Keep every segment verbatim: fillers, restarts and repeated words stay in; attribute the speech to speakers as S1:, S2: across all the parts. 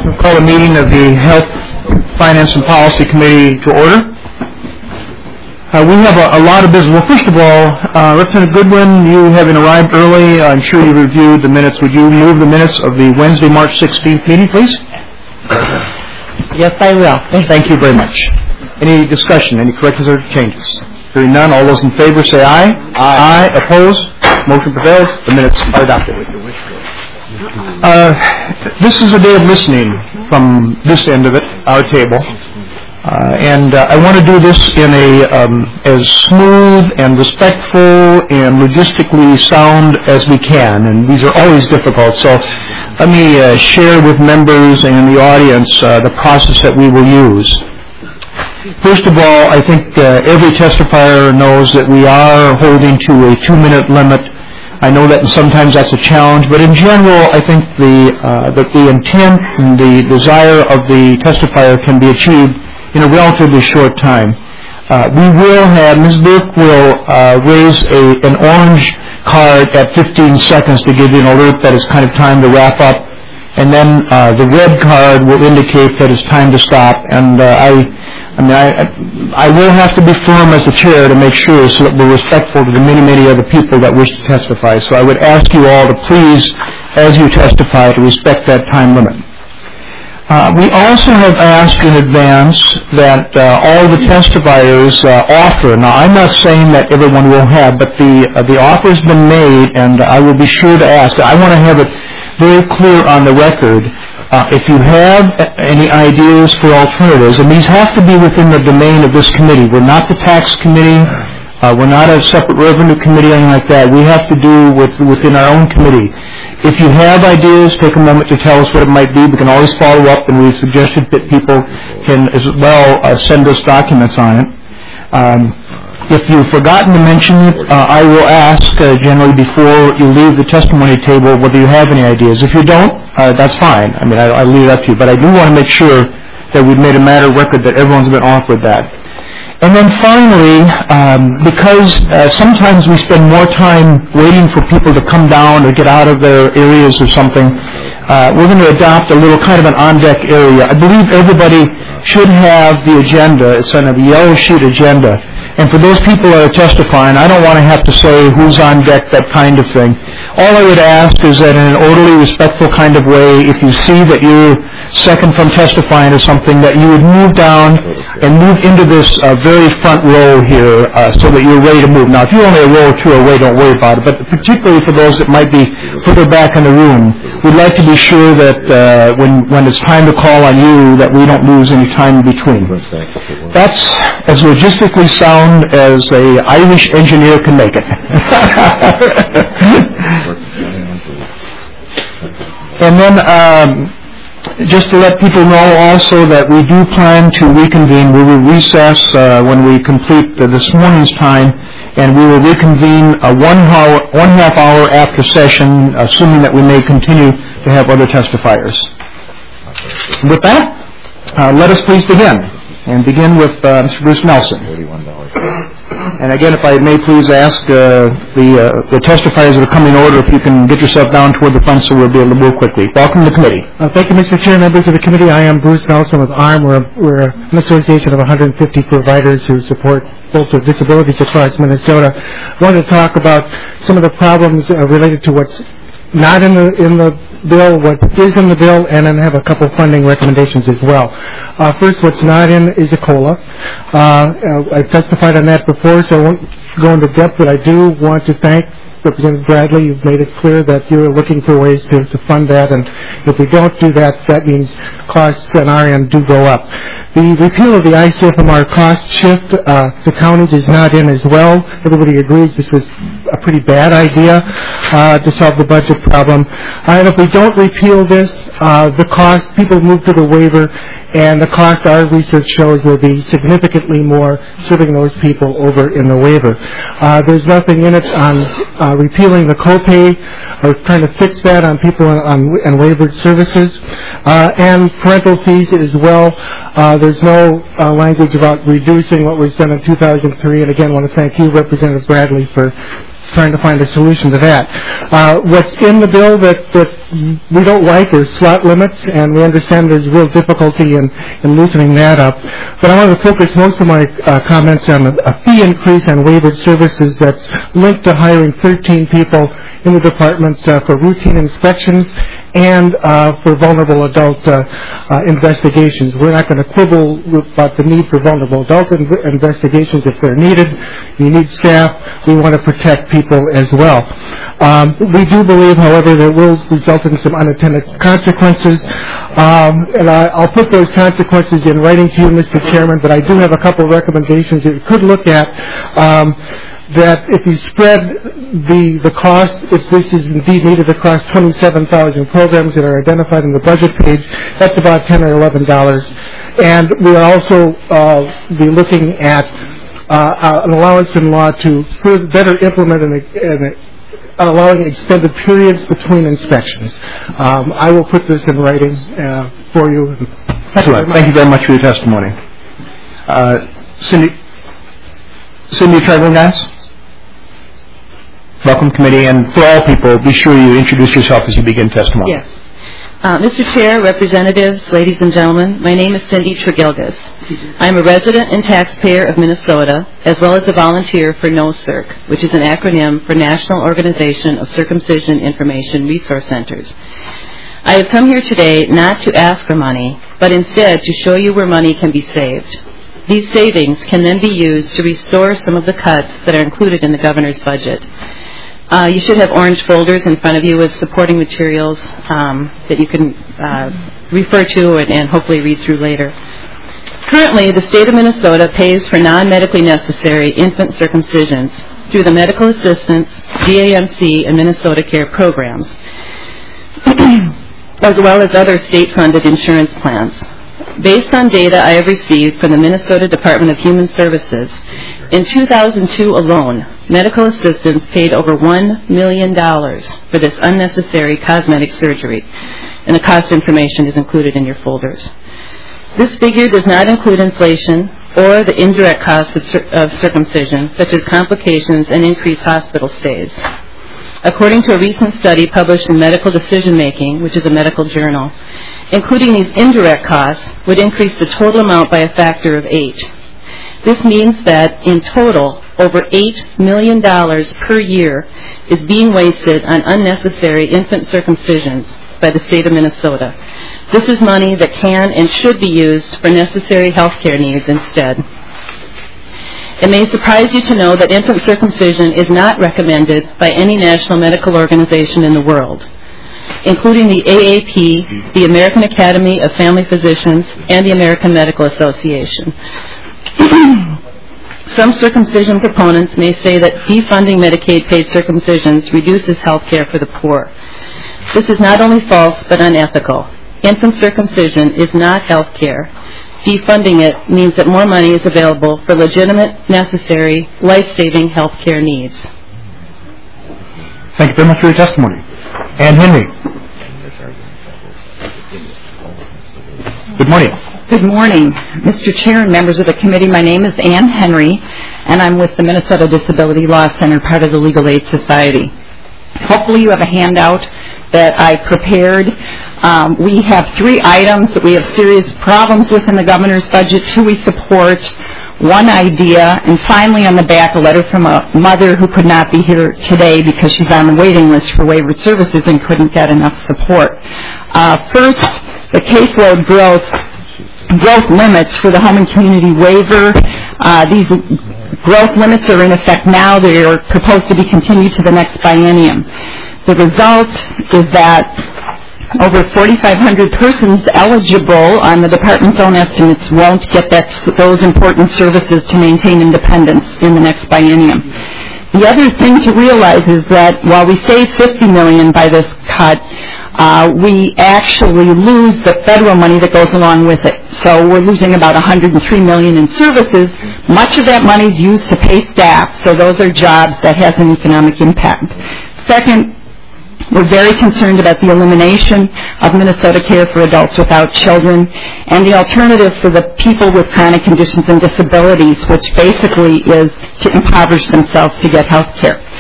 S1: We'll call the meeting of the Health, Finance, and Policy Committee to order. Uh, we have a, a lot of business. Well, first of all, uh, Representative Goodwin, you having arrived early, I'm sure you reviewed the minutes. Would you move the minutes of the Wednesday, March sixteenth meeting, please?
S2: Yes, I will.
S1: Thank, Thank you very much. Any discussion, any corrections or changes? Hearing none, all those in favor say aye.
S2: Aye.
S1: Aye. Opposed? Motion prevails. The minutes are adopted. Uh, this is a day of listening from this end of it, our table. Uh, and uh, I want to do this in a um, as smooth and respectful and logistically sound as we can. And these are always difficult. So let me uh, share with members and the audience uh, the process that we will use. First of all, I think uh, every testifier knows that we are holding to a two-minute limit. I know that sometimes that's a challenge, but in general, I think the uh, that the intent and the desire of the testifier can be achieved in a relatively short time. Uh, we will have, Miz Burke will uh, raise a, an orange card at fifteen seconds to give you an alert that it's kind of time to wrap up, and then uh, the red card will indicate that it's time to stop. And uh, I. I mean, I, I will have to be firm as the chair to make sure so that we're respectful to the many, many other people that wish to testify. So I would ask you all to please, as you testify, to respect that time limit. Uh, we also have asked in advance that uh, all the testifiers uh, offer. Now, I'm not saying that everyone will have, but the uh, the offer has been made, and I will be sure to ask. I want to have it very clear on the record. Uh, if you have any ideas for alternatives, and these have to be within the domain of this committee. We're not the tax committee. Uh, we're not a separate revenue committee or anything like that. We have to do with within our own committee. If you have ideas, take a moment to tell us what it might be. We can always follow up, and we've suggested that people can as well uh, send us documents on it. Um, If you've forgotten to mention it, uh, I will ask uh, generally before you leave the testimony table whether you have any ideas. If you don't, uh, that's fine. I mean, I, I leave it up to you. But I do want to make sure that we've made a matter of record that everyone's been offered that. And then finally, um, because uh, sometimes we spend more time waiting for people to come down or get out of their areas or something, uh, we're going to adopt a little kind of an on-deck area. I believe everybody should have the agenda. It's on a yellow sheet agenda. And for those people that are testifying, I don't want to have to say who's on deck, that kind of thing. All I would ask is that in an orderly, respectful kind of way, if you see that you're second from testifying or something, that you would move down and move into this uh, very front row here uh, so that you're ready to move. Now, if you're only a row or two away, don't worry about it. But particularly for those that might be further back in the room, we'd like to be sure that uh, when, when it's time to call on you, that we don't lose any time in between. That's as logistically sound as a Irish engineer can make it. And then um, just to let people know also that we do plan to reconvene. We will recess uh, when we complete uh, this morning's time, and we will reconvene uh, one, hour, one half hour after session, assuming that we may continue to have other testifiers. With that, uh, let us please begin. And begin with uh, Mister Bruce Nelson. And again, if I may please ask uh, the, uh, the testifiers that are coming in order, if you can get yourself down toward the front so we'll be able to move quickly. Welcome to the committee.
S3: Uh, thank you, Mister Chair, members of the committee. I am Bruce Nelson with A R M. We're, a, we're an association of one hundred fifty providers who support folks with disabilities across Minnesota. I wanted to talk about some of the problems uh, related to what's not in the in the bill, what is in the bill, and then have a couple funding recommendations as well. Uh, first, what's not in is a COLA. Uh, uh, I've testified on that before, so I won't go into depth, but I do want to thank Representative Bradley. You've made it clear that you're looking for ways to, to fund that, and if we don't do that, that means costs on our end do go up. The repeal of the I C F M R cost shift uh, to counties is not in as well. Everybody agrees this was a pretty bad idea uh, to solve the budget problem. Uh, and if we don't repeal this, uh, the cost, people move to the waiver, and the cost, our research shows, will be significantly more serving those people over in the waiver. Uh, there's nothing in it on uh, repealing the copay or trying to fix that on people on, on, on waivered services. Uh, and parental fees as well. Uh, there's no uh, language about reducing what was done in two thousand three. And again, I want to thank you, Representative Bradley, for trying to find a solution to that. Uh, what's in the bill that, that we don't like is slot limits, and we understand there's real difficulty in, in loosening that up. But I want to focus most of my uh, comments on a, a fee increase on waivered services that's linked to hiring thirteen people in the departments uh, for routine inspections and uh, for vulnerable adult uh, uh, investigations. We're not going to quibble about the need for vulnerable adult inv- investigations if they're needed. You need staff. We want to protect people as well. Um, we do believe, however, that will result in some unintended consequences. Um, and I, I'll put those consequences in writing to you, Mister Chairman, but I do have a couple of recommendations that you could look at. Um, that if you spread the the cost, if this is indeed needed across twenty-seven thousand programs that are identified in the budget page, that's about ten or eleven dollars. And we are also uh, be looking at uh, an allowance in law to further, better implement an, an allowing extended periods between inspections. Um, I will put this in writing uh, for you.
S1: Excellent. Thank you very much for your testimony. Uh, Cindy, Cindy Trevor-Nance? Welcome, committee, and for all people, be sure you introduce yourself as you begin testimony.
S4: Yes. Uh, Mister Chair, representatives, ladies and gentlemen, my name is Cindy Tregilgas. I am a resident and taxpayer of Minnesota, as well as a volunteer for NOCIRC, which is an acronym for National Organization of Circumcision Information Resource Centers. I have come here today not to ask for money, but instead to show you where money can be saved. These savings can then be used to restore some of the cuts that are included in the governor's budget. Uh, you should have orange folders in front of you with supporting materials um, that you can uh, refer to and, and hopefully read through later. Currently, the state of Minnesota pays for non-medically necessary infant circumcisions through the Medical Assistance, D A M C, and Minnesota Care programs, as well as other state-funded insurance plans. Based on data I have received from the Minnesota Department of Human Services, in two thousand two alone, medical assistance paid over one million dollars for this unnecessary cosmetic surgery, and the cost information is included in your folders. This figure does not include inflation or the indirect costs of, cir- of circumcision, such as complications and increased hospital stays. According to a recent study published in Medical Decision Making, which is a medical journal, including these indirect costs would increase the total amount by a factor of eight. This means that, in total, over eight million dollars per year is being wasted on unnecessary infant circumcisions by the state of Minnesota. This is money that can and should be used for necessary health care needs instead. It may surprise you to know that infant circumcision is not recommended by any national medical organization in the world, including the A A P, the American Academy of Family Physicians, and the American Medical Association. Some circumcision proponents may say that defunding Medicaid-paid circumcisions reduces health care for the poor. This is not only false, but unethical. Infant circumcision is not health care. Defunding it means that more money is available for legitimate, necessary, life-saving health care needs.
S1: Thank you very much for your testimony. Ann Henry. Good morning.
S5: Good morning, Mister Chair and members of the committee. My name is Ann Henry, and I'm with the Minnesota Disability Law Center, part of the Legal Aid Society. Hopefully you have a handout that I prepared. Um, we have three items that we have serious problems with in the governor's budget, two we support, one idea, and finally on the back a letter from a mother who could not be here today because she's on the waiting list for waivered services and couldn't get enough support. Uh, first, the caseload growth, growth limits for the home and community waiver. Uh, these growth limits are in effect now. They are proposed to be continued to the next biennium. The result is that over forty-five hundred persons eligible on the department's own estimates won't get that, those important services to maintain independence in the next biennium. The other thing to realize is that while we save fifty million dollars by this cut, uh, we actually lose the federal money that goes along with it. So we're losing about one hundred three million dollars in services. Much of that money is used to pay staff, so those are jobs that has an economic impact. Second, we're very concerned about the elimination of Minnesota Care for Adults Without Children and the alternative for the people with chronic conditions and disabilities, which basically is to impoverish themselves to get health care.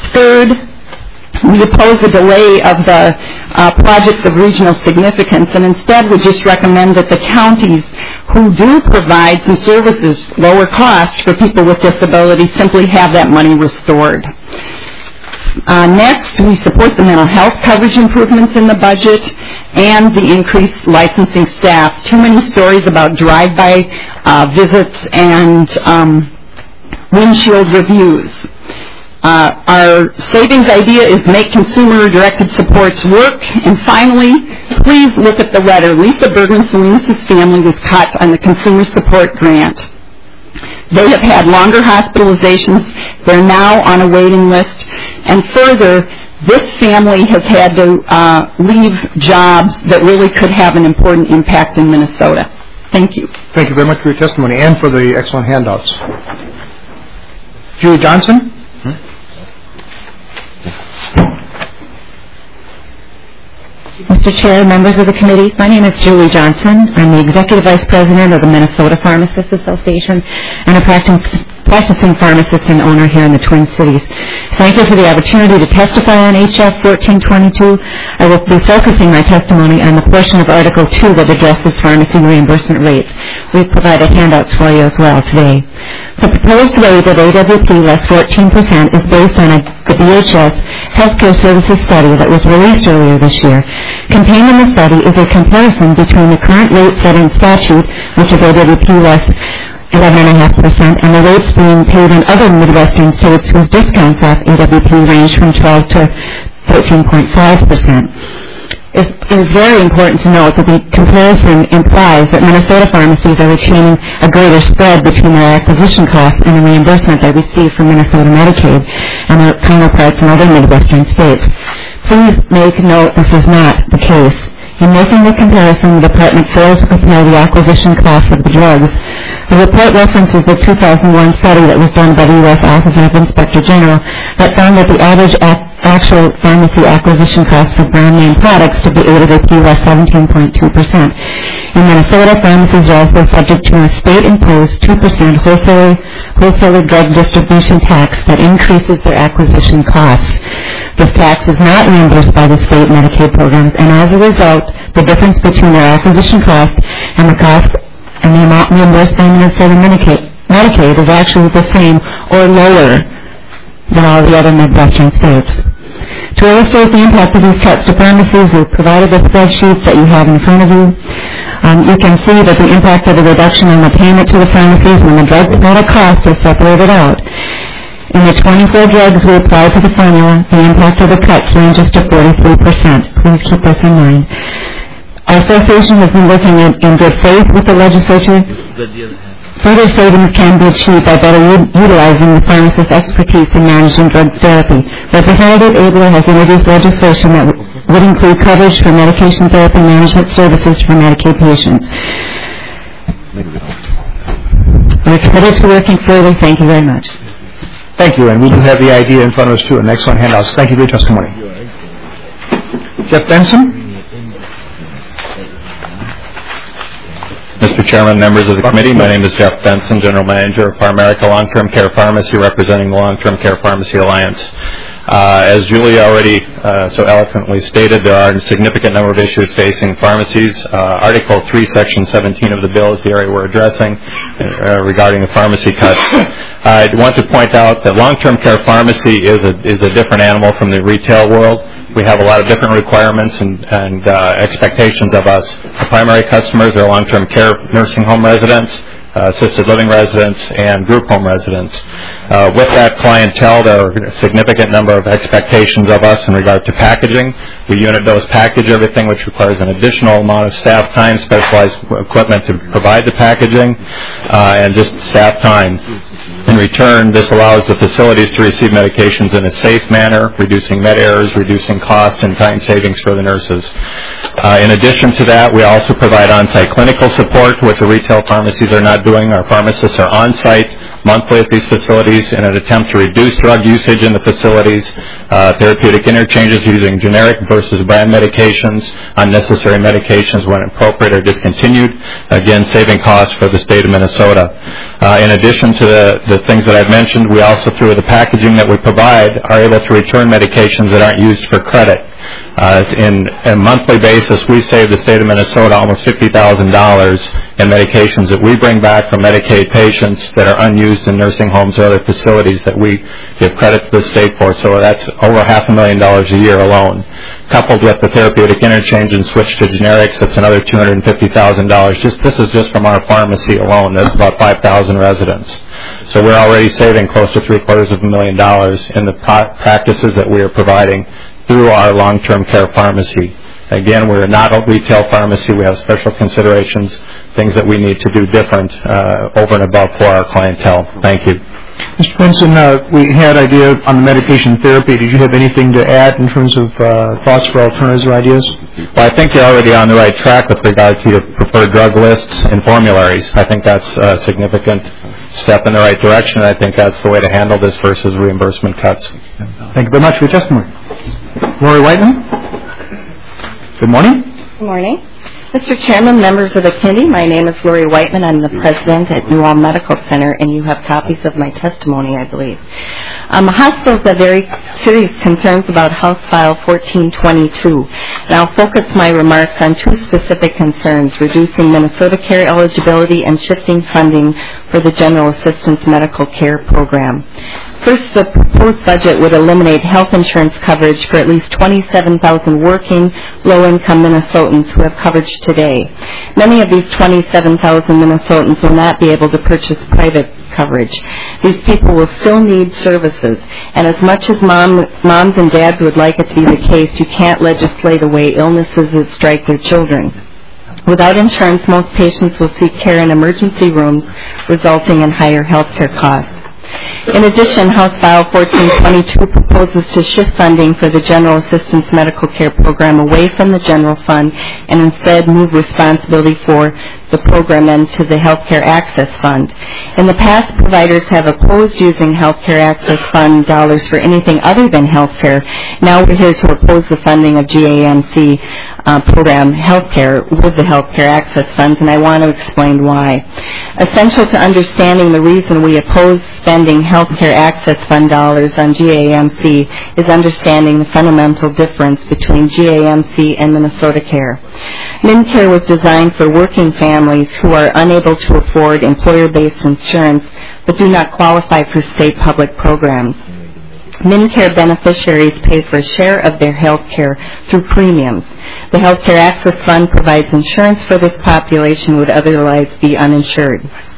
S5: Third, we oppose the delay of the uh, projects of regional significance, and instead would just recommend that the counties who do provide some services lower cost for people with disabilities simply have that money restored. Uh, next, we support the mental health coverage improvements in the budget and the increased licensing staff. Too many stories about drive-by uh, visits and um, windshield reviews. Uh, our savings idea is make consumer-directed supports work. And finally, please look at the letter. Lisa Bergman Salinas' family was cut on the consumer support grant. They have had longer hospitalizations. They're now on a waiting list. And further, this family has had to uh, leave jobs that really could have an important impact in Minnesota. Thank you.
S1: Thank you very much for your testimony and for the excellent handouts. Julie Johnson?
S6: Mister Chair, members of the committee, my name is Julie Johnson. I'm the Executive Vice President of the Minnesota Pharmacists Association and a practicing pharmacist and owner here in the Twin Cities. Thank you for the opportunity to testify on H F fourteen twenty-two. I will be focusing my testimony on the portion of Article two that addresses pharmacy reimbursement rates. We've provided handouts for you as well today. The proposed rate of A W P less fourteen percent is based on a, the B H S Healthcare Services study that was released earlier this year. Contained in the study is a comparison between the current rate-setting statute, which is A W P less eleven point five percent, and the rates being paid in other Midwestern states whose discounts off A W P range from twelve to thirteen point five percent. It is very important to note that the comparison implies that Minnesota pharmacies are retaining a greater spread between their acquisition costs and the reimbursement they receive from Minnesota Medicaid and their counterparts in other Midwestern states. Please make note this is not the case. In making the comparison, the Department fails to compare the acquisition costs of the drugs. The report references the two thousand one study that was done by the U S Office of Inspector General that found that the average ac- actual pharmacy acquisition costs for brand name products to be A W P less seventeen point two percent. In Minnesota, pharmacies are also subject to a state-imposed two percent wholesaler, wholesaler drug distribution tax that increases their acquisition costs. This tax is not reimbursed by the state Medicaid programs, and as a result, the difference between their acquisition cost and the cost and the amount reimbursed by Minnesota Medicaid, Medicaid is actually the same or lower than all the other Midwestern states. To illustrate the impact of these cuts to pharmacies, we've provided the spreadsheets that you have in front of you. Um, you can see that the impact of the reduction on the payment to the pharmacies when the drug product cost is separated out. In the twenty-four drugs we applied to the formula, the impact of the cuts ranges to forty-three percent. Please keep this in mind. Our association has been working in, in good faith with the legislature. Further savings can be achieved by better u- utilizing the pharmacist's expertise in managing drug therapy. Representative Abler has introduced legislation that w- would include coverage for medication therapy management services for Medicaid patients. We're committed to working further. Thank you very much.
S1: Thank you, and we do have the idea in front of us, too, and excellent handouts. Thank you for your testimony. Jeff Benson?
S7: Mister Chairman, members of the committee, my name is Jeff Benson, General Manager of PharMerica Long-Term Care Pharmacy, representing the Long-Term Care Pharmacy Alliance. Uh, as Julie already uh, so eloquently stated, there are a significant number of issues facing pharmacies. Uh, Article three, Section seventeen of the bill is the area we're addressing uh, regarding the pharmacy cuts. I want to point out that long-term care pharmacy is a, is a different animal from the retail world. We have a lot of different requirements and, and uh, expectations of us. Our primary customers are long-term care nursing home residents, uh, assisted living residents, and group home residents. Uh, with that clientele, there are a significant number of expectations of us in regard to packaging. We unit dose package everything, which requires an additional amount of staff time, specialized equipment to provide the packaging, uh, and just staff time. In return, this allows the facilities to receive medications in a safe manner, reducing med errors, reducing cost and time savings for the nurses. Uh, in addition to that, we also provide on-site clinical support, which the retail pharmacies are not doing. Our pharmacists are on-site monthly at these facilities in an attempt to reduce drug usage in the facilities, uh, therapeutic interchanges using generic versus brand medications, unnecessary medications when appropriate or discontinued, again saving costs for the state of Minnesota. Uh, in addition to the, the things that I've mentioned, we also, through the packaging that we provide, are able to return medications that aren't used for credit. Uh, in a monthly basis, we save the state of Minnesota almost fifty thousand dollars in medications that we bring back from Medicaid patients that are unused in nursing homes or other facilities that we give credit to the state for. So that's over half a million dollars a year alone. Coupled with the therapeutic interchange and switch to generics, that's another two hundred fifty thousand dollars. Just this is just from our pharmacy alone. That's about five thousand residents. So we're already saving close to three quarters of a million dollars in the pra- practices that we are providing through our long-term care pharmacy. Again, we're not a retail pharmacy. We have special considerations, things that we need to do different uh, over and above for our clientele. Thank you.
S1: Mister Benson, uh, we had idea on the medication therapy. Did you have anything to add in terms of uh, thoughts for alternatives or ideas?
S7: Well, I think you're already on the right track with regard to your preferred drug lists and formularies. I think that's a significant step in the right direction. I think that's the way to handle this versus reimbursement cuts.
S1: Thank you very much for your testimony. Lori Whiteman. Good morning.
S4: Good morning. Mister Chairman, members of the committee, my name is Lori Whiteman. I'm the president at New Ulm Medical Center, and you have copies of my testimony, I believe. Um, hospitals have very serious concerns about House File fourteen twenty-two, and I'll focus my remarks on two specific concerns: reducing Minnesota Care eligibility and shifting funding for the General Assistance Medical Care Program. First, the proposed budget would eliminate health insurance coverage for at least twenty-seven thousand working, low-income Minnesotans who have coverage today. Many of these twenty-seven thousand Minnesotans will not be able to purchase private coverage. These people will still need services, and as much as mom, moms and dads would like it to be the case, you can't legislate away illnesses that strike their children. Without insurance, most patients will seek care in emergency rooms, resulting in higher health care costs. In addition, House File fourteen twenty-two proposes to shift funding for the General Assistance Medical Care Program away from the general fund and instead move responsibility for the program into the Health Care Access Fund. In the past, providers have opposed using Health Care Access Fund dollars for anything other than health care. Now we're here to oppose the funding of G A M C uh, program health care with the Health Care Access Funds, and I want to explain why. Essential to understanding the reason we oppose spending Health Care Access Fund dollars on G A M C is understanding the fundamental difference between G A M C and Minnesota Care. MinCare was designed for working families who are unable to afford employer-based insurance but do not qualify for state public programs. MinCare beneficiaries pay for a share of their health care through premiums. The Health Care Access Fund provides insurance for this population who would otherwise be uninsured.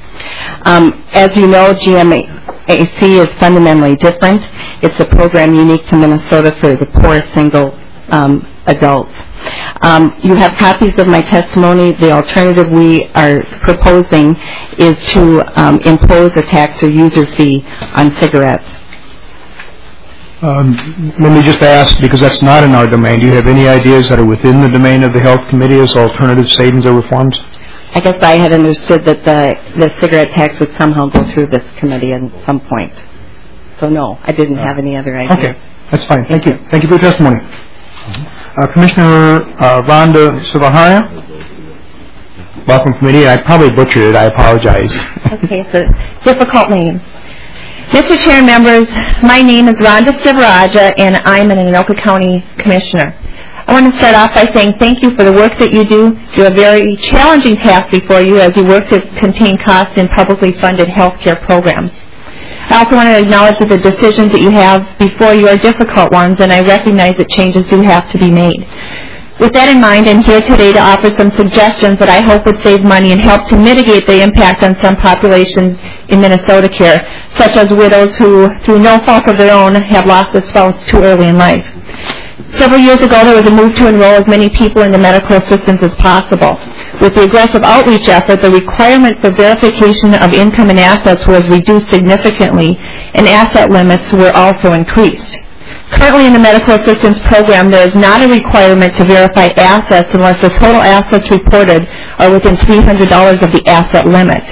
S4: Um, as you know, G A M C is fundamentally different. It's a program unique to Minnesota for the poor single um, adults. Um, you have copies of my testimony. The alternative we are proposing is to um, impose a tax or user fee on cigarettes.
S1: Um, let me just ask, because that's not in our domain, do you have any ideas that are within the domain of the Health Committee as alternative savings or reforms?
S4: I guess I had understood that the, the cigarette tax would somehow go through this committee at some point. So no, I didn't have any other ideas.
S1: Okay, that's fine. Thank you. Thank you for your testimony. Uh, Commissioner uh, Rhonda Sivaharia. Welcome, committee. I probably butchered it. I apologize.
S6: Okay, it's a difficult name. Mister Chair and members, my name is Rhonda Sivaraja, and I'm an Anoka County Commissioner. I want to start off by saying thank you for the work that you do. You have a very challenging task before you as you work to contain costs in publicly funded health care programs. I also want to acknowledge that the decisions that you have before you are difficult ones, and I recognize that changes do have to be made. With that in mind, I'm here today to offer some suggestions that I hope would save money and help to mitigate the impact on some populations in Minnesota Care, such as widows who, through no fault of their own, have lost a spouse too early in life. Several years ago, there was a move to enroll as many people into medical assistance as possible. With the aggressive outreach effort, the requirement for verification of income and assets was reduced significantly, and asset limits were also increased. Currently in the medical assistance program, there is not a requirement to verify assets unless the total assets reported are within three hundred dollars of the asset limit.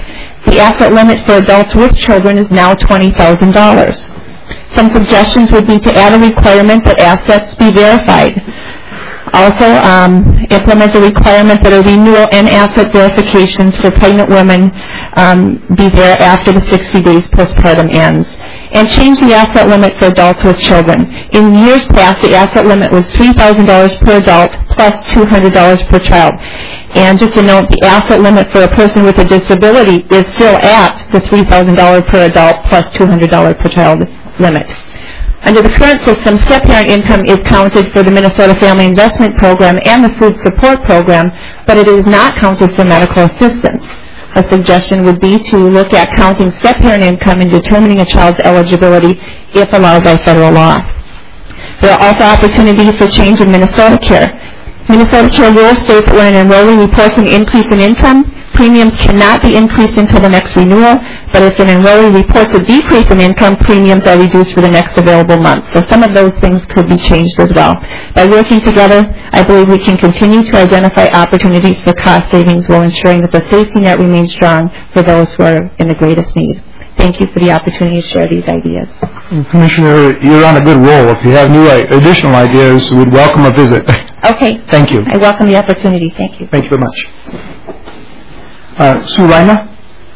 S6: The asset limit for adults with children is now twenty thousand dollars. Some suggestions would be to add a requirement that assets be verified. Also, um, implement a requirement that a renewal and asset verifications for pregnant women um, be there after the sixty days postpartum ends. And change the asset limit for adults with children. In years past, the asset limit was three thousand dollars per adult plus two hundred dollars per child. And just to note, the asset limit for a person with a disability is still at the three thousand dollars per adult plus two hundred dollars per child limit. Under the current system, step-parent income is counted for the Minnesota Family Investment Program and the Food Support Program, but it is not counted for medical assistance. A suggestion would be to look at counting step-parent income in determining a child's eligibility if allowed by federal law. There are also opportunities for change in Minnesota Care. Minnesota Care rules state that when an enrollee reports an increase in income, premiums cannot be increased until the next renewal, but if an enrollee reports a decrease in income, premiums are reduced for the next available month. So some of those things could be changed as well. By working together, I believe we can continue to identify opportunities for cost savings while ensuring that the safety net remains strong for those who are in the greatest need. Thank you for the opportunity to share these ideas.
S1: Commissioner, you're on a good roll. If you have new additional ideas, we'd welcome a visit.
S6: Okay.
S1: Thank you.
S6: I welcome the opportunity. Thank you.
S1: Thank you very much. Uh, Sue Reina?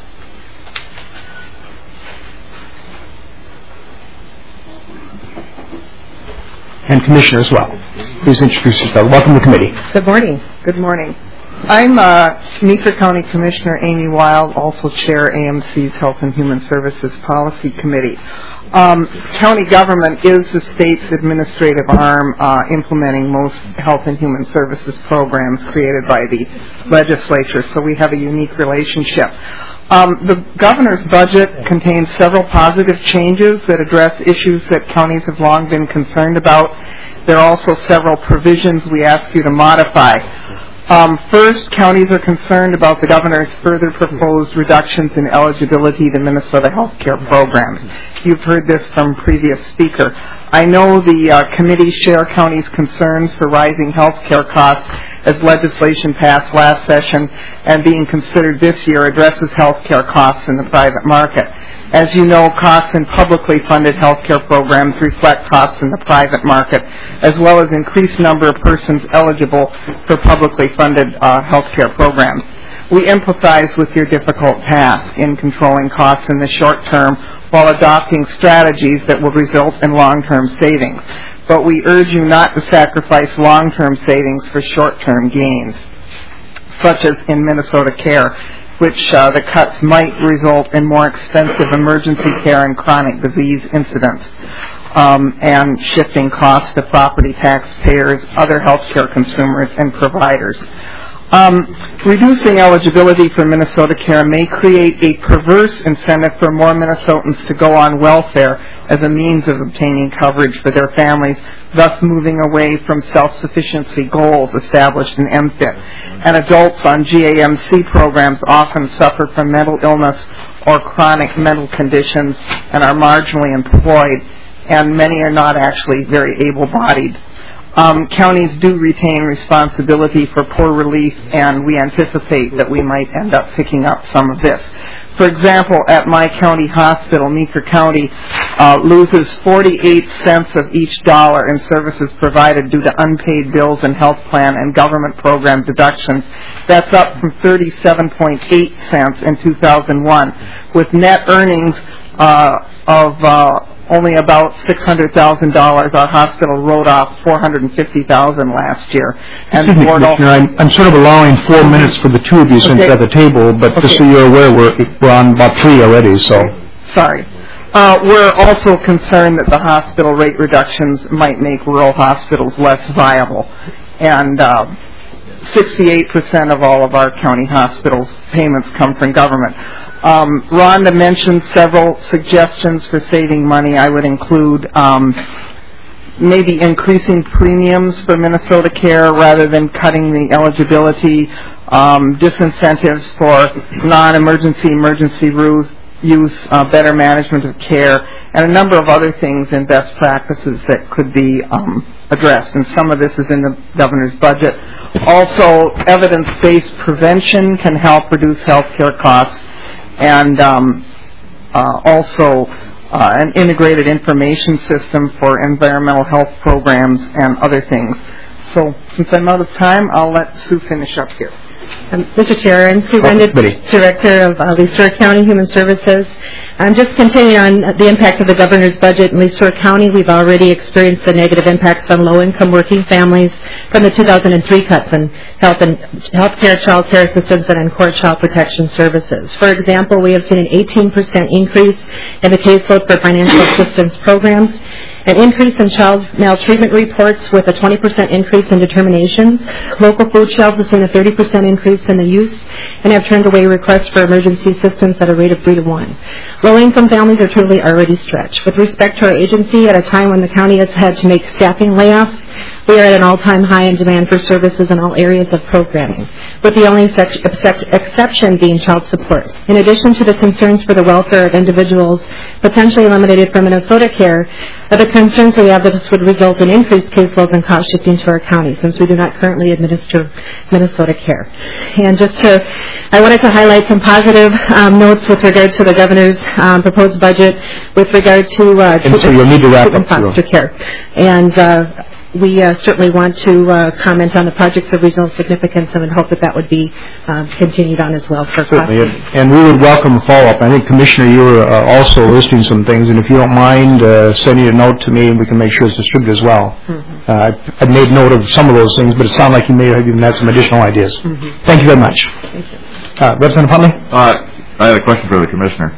S1: And Commissioner as well. Please introduce yourself. Welcome to the committee.
S8: Good morning. Good morning. I'm uh, Meeker County Commissioner Amy Wild, also Chair A M C's Health and Human Services Policy Committee. Um, county government is the state's administrative arm uh, implementing most health and human services programs created by the legislature, so we have a unique relationship. Um, the governor's budget contains several positive changes that address issues that counties have long been concerned about. There are also several provisions we ask you to modify. Um, first, counties are concerned about the governor's further proposed reductions in eligibility to Minnesota health care programs. You've heard this from previous speaker. I know the uh, committee share counties' concerns for rising health care costs as legislation passed last session and being considered this year addresses health care costs in the private market. As you know, costs in publicly funded health care programs reflect costs in the private market, as well as increased number of persons eligible for publicly funded uh, health care programs. We empathize with your difficult task in controlling costs in the short term while adopting strategies that will result in long-term savings. But we urge you not to sacrifice long-term savings for short-term gains, such as in Minnesota Care, which uh, the cuts might result in more expensive emergency care and chronic disease incidents, um, and shifting costs to property taxpayers, other health care consumers, and providers. Um, reducing eligibility for Minnesota Care may create a perverse incentive for more Minnesotans to go on welfare as a means of obtaining coverage for their families, thus moving away from self-sufficiency goals established in M F I T. And adults on G A M C programs often suffer from mental illness or chronic mental conditions and are marginally employed, and many are not actually very able-bodied. Um, counties do retain responsibility for poor relief, and we anticipate that we might end up picking up some of this. For example, at my county hospital, Meeker County uh, loses forty-eight cents of each dollar in services provided due to unpaid bills and health plan and government program deductions. That's up from thirty-seven point eight cents in two thousand one, with net earnings uh, of uh, only about six hundred thousand dollars. Our hospital wrote off four hundred fifty thousand dollars last year. And
S1: Excuse me, Commissioner, I'm, I'm sort of allowing four minutes for the two of you since
S8: okay.
S1: you're at the table, but
S8: okay.
S1: just so you're aware, we're, we're on about three already, so.
S8: Sorry. Uh, we're also concerned that the hospital rate reductions might make rural hospitals less viable. And uh, sixty-eight percent of all of our county hospitals' payments come from government. Um, Rhonda mentioned several suggestions for saving money. I would include um, maybe increasing premiums for Minnesota Care rather than cutting the eligibility, um, disincentives for non-emergency emergency rules, use, uh, better management of care, and a number of other things in best practices that could be um, addressed. And some of this is in the governor's budget. Also, evidence-based prevention can help reduce health care costs. and um, uh, also uh, an integrated information system for environmental health programs and other things. So since I'm out of time, I'll let Sue finish up here.
S6: Um, Mister Chair, I'm Sue Rendon, Director of uh, Leesburg County Human Services. I'm just continuing on the impact of the governor's budget in Leesburg County. We've already experienced the negative impacts on low-income working families from the two thousand three cuts in health and health care, child care assistance, and in court child protection services. For example, we have seen an eighteen percent increase in the caseload for financial assistance programs, an increase in child maltreatment reports with a twenty percent increase in determinations. Local food shelves have seen a thirty percent increase in the use and have turned away requests for emergency assistance at a rate of three to one. Low-income families are truly already stretched. With respect to our agency, at a time when the county has had to make staffing layoffs, we are at an all-time high in demand for services in all areas of programming, with the only sec- except- exception being child support. In addition to the concerns for the welfare of individuals potentially eliminated from Minnesota Care, are the concerns we have that this would result in increased caseloads and cost shifting to our county, since we do not currently administer Minnesota Care. And just to, I wanted to highlight some positive um, notes with regard to the governor's um, proposed budget with regard to uh,
S1: and so you'll need to wrap up
S6: foster care. And uh, we uh, certainly want to uh, comment on the projects of regional significance and would hope that that would be um, continued on as well for
S1: certainly. And, and we would welcome a follow-up. I think, Commissioner, you were uh, also listing some things, and if you don't mind uh, sending a note to me, we can make sure it's distributed as well. Mm-hmm. uh, I've made note of some of those things, but it sounds like you may have even had some additional ideas. Mm-hmm. Thank you very much.
S6: Thank you.
S1: Uh, Representative Huntley?
S9: Uh, I have a question for the Commissioner.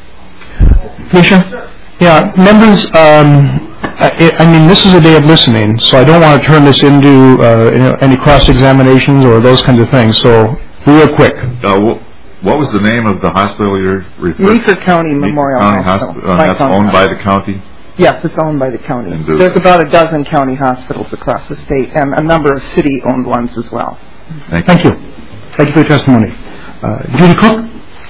S1: Commissioner? Yeah, members, um, I, I mean, this is a day of listening, so I don't want to turn this into uh, you know, any cross-examinations or those kinds of things, so real quick.
S9: Uh, wh- what was the name of the hospital you're referring to?
S8: Meeker County Memorial
S9: County
S8: Hospital.
S9: Hospital. Uh, that's
S8: county
S9: owned
S8: hospital.
S9: by the county?
S8: Yes, it's owned by the county. There's about a dozen county hospitals across the state and a number of city-owned ones as well.
S9: Thank you.
S1: Thank you. Thank you for your testimony. Uh, Judy Cook?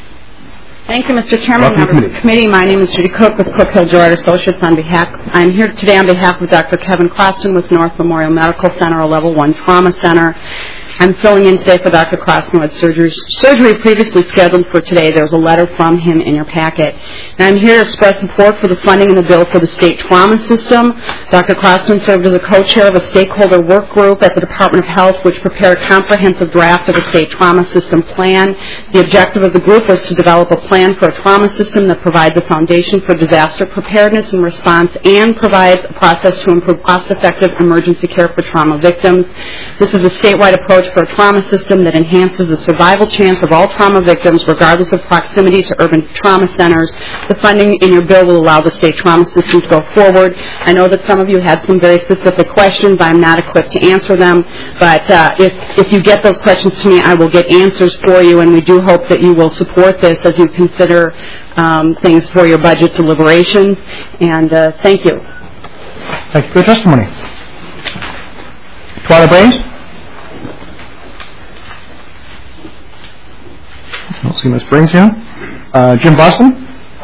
S10: Thank you, Mister Chairman,
S1: Welcome
S10: members of the committee. My name is Judy Cook with Cook Hill Gerard Associates. On behalf, I'm here today on behalf of Doctor Kevin Croston with North Memorial Medical Center, a Level One Trauma Center. I'm filling in today for Doctor Croston, who had surgery, surgery previously scheduled for today. There's a letter from him in your packet. And I'm here to express support for the funding in the bill for the state trauma system. Doctor Croston served as a co-chair of a stakeholder work group at the Department of Health, which prepared a comprehensive draft of a state trauma system plan. The objective of the group was to develop a plan for a trauma system that provides a foundation for disaster preparedness and response and provides a process to improve cost-effective emergency care for trauma victims. This is a statewide approach for a trauma system that enhances the survival chance of all trauma victims regardless of proximity to urban trauma centers. The funding in your bill will allow the state trauma system to go forward. I know that some of you had some very specific questions. I'm not equipped to answer them, but uh, if, if you get those questions to me, I will get answers for you, and we do hope that you will support this as you consider um, things for your budget deliberations. And uh, thank you.
S1: Thank you for your testimony. Twyla Brains? I don't see Miz Brings here. Uh, Jim Boston?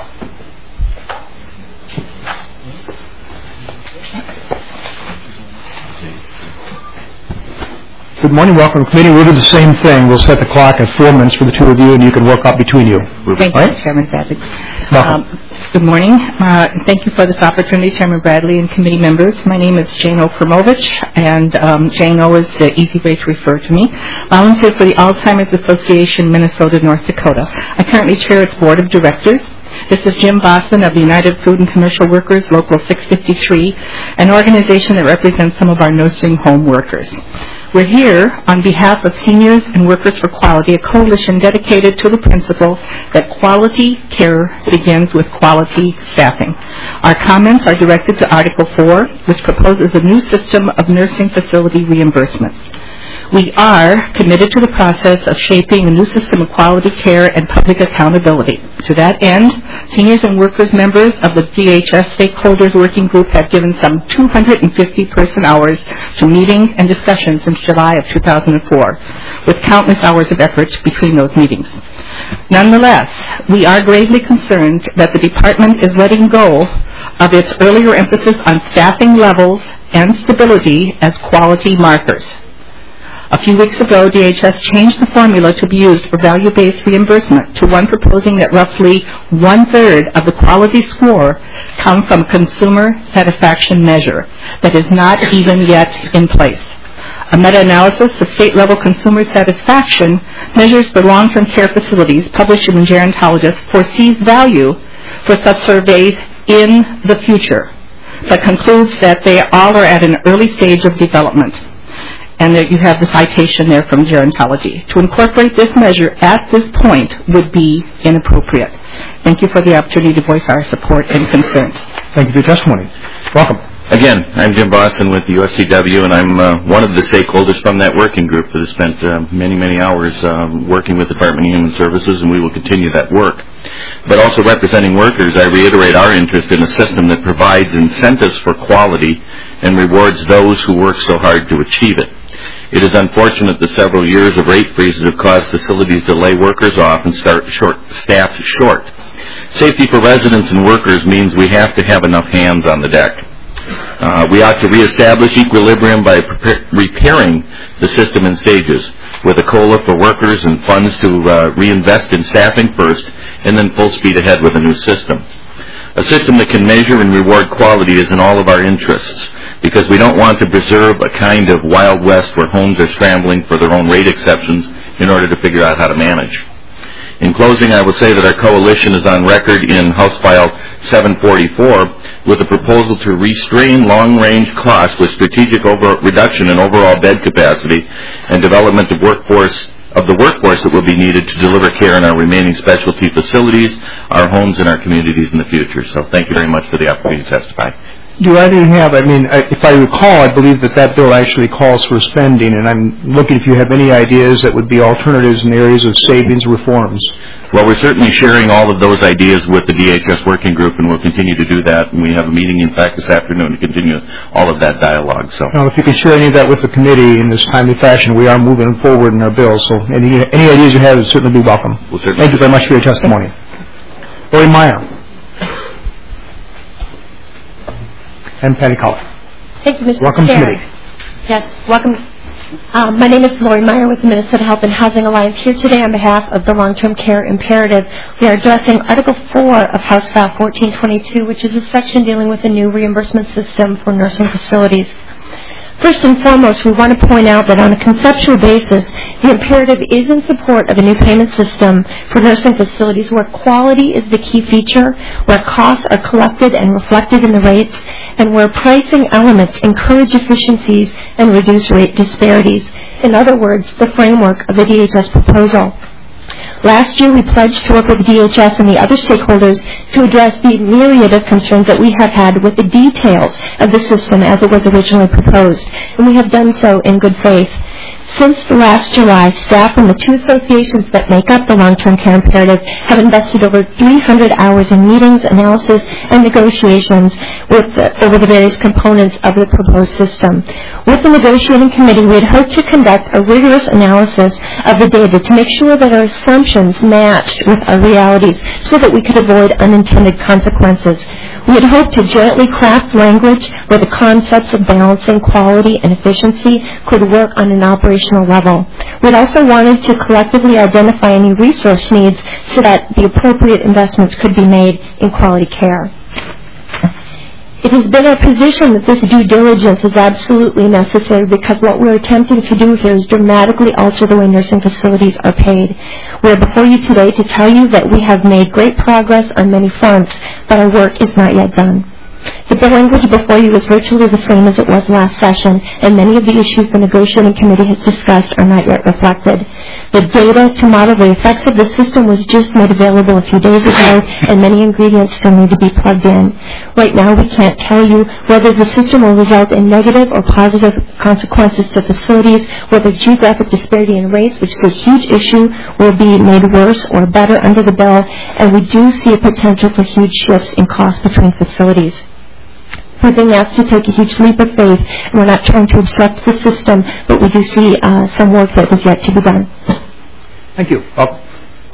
S1: Good morning. Welcome to the committee. We'll do the same thing. We'll set the clock at four minutes for the two of you, and you can work out between you.
S11: Thank
S1: All
S11: you,
S1: right?
S11: Chairman Bradley.
S1: Welcome.
S11: Um, good morning. Uh, thank you for this opportunity, Chairman Bradley and committee members. My name is Jane O. Kramovich, and um, Jane O. is the easy way to refer to me. Volunteer for the Alzheimer's Association, Minnesota, North Dakota. I currently chair its board of directors. This is Jim Boston of the United Food and Commercial Workers, Local six fifty-three, an organization that represents some of our nursing home workers. We're here on behalf of Seniors and Workers for Quality, a coalition dedicated to the principle that quality care begins with quality staffing. Our comments are directed to Article four, which proposes a new system of nursing facility reimbursement. We are committed to the process of shaping a new system of quality care and public accountability. To that end, seniors and workers members of the D H S Stakeholders Working Group have given some two hundred fifty person hours to meetings and discussions since July of two thousand four, with countless hours of effort between those meetings. Nonetheless, we are gravely concerned that the department is letting go of its earlier emphasis on staffing levels and stability as quality markers. A A few weeks ago, D H S changed the formula to be used for value-based reimbursement to one proposing that roughly one-third of the quality score come from consumer satisfaction measure that is not even yet in place. A meta-analysis of state-level consumer satisfaction measures for long-term care facilities published in Gerontologist foresees value for such surveys in the future, but concludes that they all are at an early stage of development. And that you have the citation there from Gerontology. To incorporate this measure at this point would be inappropriate. Thank you for the opportunity to voice our support and concerns.
S1: Thank you for your testimony. Welcome.
S12: Again, I'm Jim Boston with the U F C W, and I'm uh, one of the stakeholders from that working group that has spent uh, many, many hours um, working with the Department of Human Services, and we will continue that work. But also representing workers, I reiterate our interest in a system that provides incentives for quality and rewards those who work so hard to achieve it. It is unfortunate that several years of rate freezes have caused facilities to lay workers off and start short, staffed short. Safety for residents and workers means we have to have enough hands on the deck. Uh, we ought to reestablish equilibrium by pre- repairing the system in stages, with a COLA for workers and funds to uh, reinvest in staffing first, and then full speed ahead with a new system. A system that can measure and reward quality is in all of our interests, because we don't want to preserve a kind of Wild West where homes are scrambling for their own rate exceptions in order to figure out how to manage. In closing, I will say that our coalition is on record in House File seven forty-four with a proposal to restrain long-range costs with strategic over- reduction in overall bed capacity and development of workforce of the workforce that will be needed to deliver care in our remaining specialty facilities, our homes, and our communities in the future. So thank you very much for the opportunity to testify.
S1: Do I didn't have, I mean, I, if I recall, I believe that that bill actually calls for spending, and I'm looking if you have any ideas that would be alternatives in areas of savings reforms.
S12: Well, we're certainly sharing all of those ideas with the D H S working group, and we'll continue to do that. And we have a meeting, in fact, this afternoon to continue all of that dialogue. So,
S1: now, if you can share any of that with the committee in this timely fashion, we are moving forward in our bill. So, any any ideas you have would certainly be welcome.
S12: We'll certainly
S1: Thank you very much for your testimony. Lori Meyer. And Patty Collar.
S13: Thank you, Mister
S1: Welcome,
S13: Chair.
S1: committee.
S13: Yes, welcome. Um, my name is Lori Meyer with the Minnesota Health and Housing Alliance, here today on behalf of the Long-Term Care Imperative. We are addressing Article four of House File fourteen twenty-two, which is a section dealing with a new reimbursement system for nursing facilities. First and foremost, we want to point out that on a conceptual basis, the imperative is in support of a new payment system for nursing facilities where quality is the key feature, where costs are collected and reflected in the rates, and where pricing elements encourage efficiencies and reduce rate disparities. In other words, the framework of the D H S proposal. Last year, we pledged to work with D H S and the other stakeholders to address the myriad of concerns that we have had with the details of the system as it was originally proposed, and we have done so in good faith. Since last July, staff from the two associations that make up the Long-Term Care Imperative have invested over three hundred hours in meetings, analysis, and negotiations with the, over the various components of the proposed system. With the negotiating committee, we had hoped to conduct a rigorous analysis of the data to make sure that our assumptions matched with our realities so that we could avoid unintended consequences. We had hoped to jointly craft language where the concepts of balancing quality and efficiency could work on an operational level. We had also wanted to collectively identify any resource needs so that the appropriate investments could be made in quality care. It has been our position that this due diligence is absolutely necessary because what we're attempting to do here is dramatically alter the way nursing facilities are paid. We are before you today to tell you that we have made great progress on many fronts, but our work is not yet done. The bill language before you is virtually the same as it was last session, and many of the issues the negotiating committee has discussed are not yet reflected. The data to model the effects of the system was just made available a few days ago, and many ingredients still need to be plugged in. Right now, we can't tell you whether the system will result in negative or positive consequences to facilities, whether geographic disparity in rates, which is a huge issue, will be made worse or better under the bill, and we do see a potential for huge shifts in costs between facilities. We're being asked to take a huge leap of faith, and we're not trying to obstruct the system, but we do see uh, some work that is yet to be done.
S1: Thank you. Oh.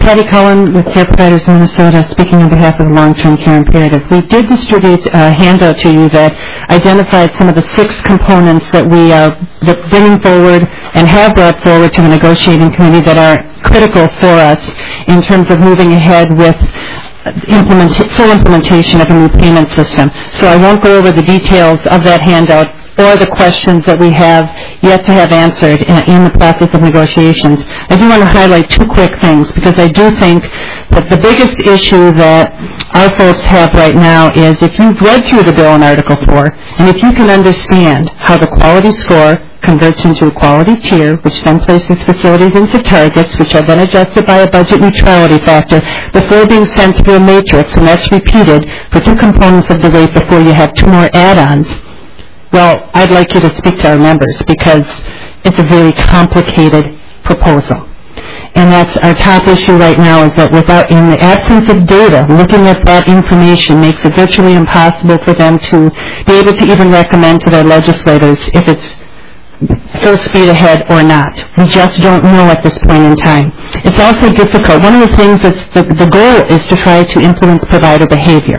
S6: Patty Cullen with Care Providers Minnesota, speaking on behalf of the Long-Term Care Imperative. We did distribute a handout to you that identified some of the six components that we are bringing forward and have brought forward to the negotiating committee that are critical for us in terms of moving ahead with implement, full implementation of a new payment system. So I won't go over the details of that handout or the questions that we have yet to have answered in the process of negotiations. I do want to highlight two quick things because I do think that the biggest issue that our folks have right now is if you've read through the bill in Article four and if you can understand how the quality score converts into a quality tier, which then places facilities into targets, which are then adjusted by a budget neutrality factor before being sent through a matrix, and that's repeated for two components of the rate before you have two more add-ons. Well, I'd like you to speak to our members because it's a very complicated proposal. And that's our top issue right now is that without, in the absence of data, looking at that information makes it virtually impossible for them to be able to even recommend to their legislators if it's full speed ahead or not. We just don't know at this point in time. It's also difficult. One of the things that's the, the goal is to try to influence provider behavior.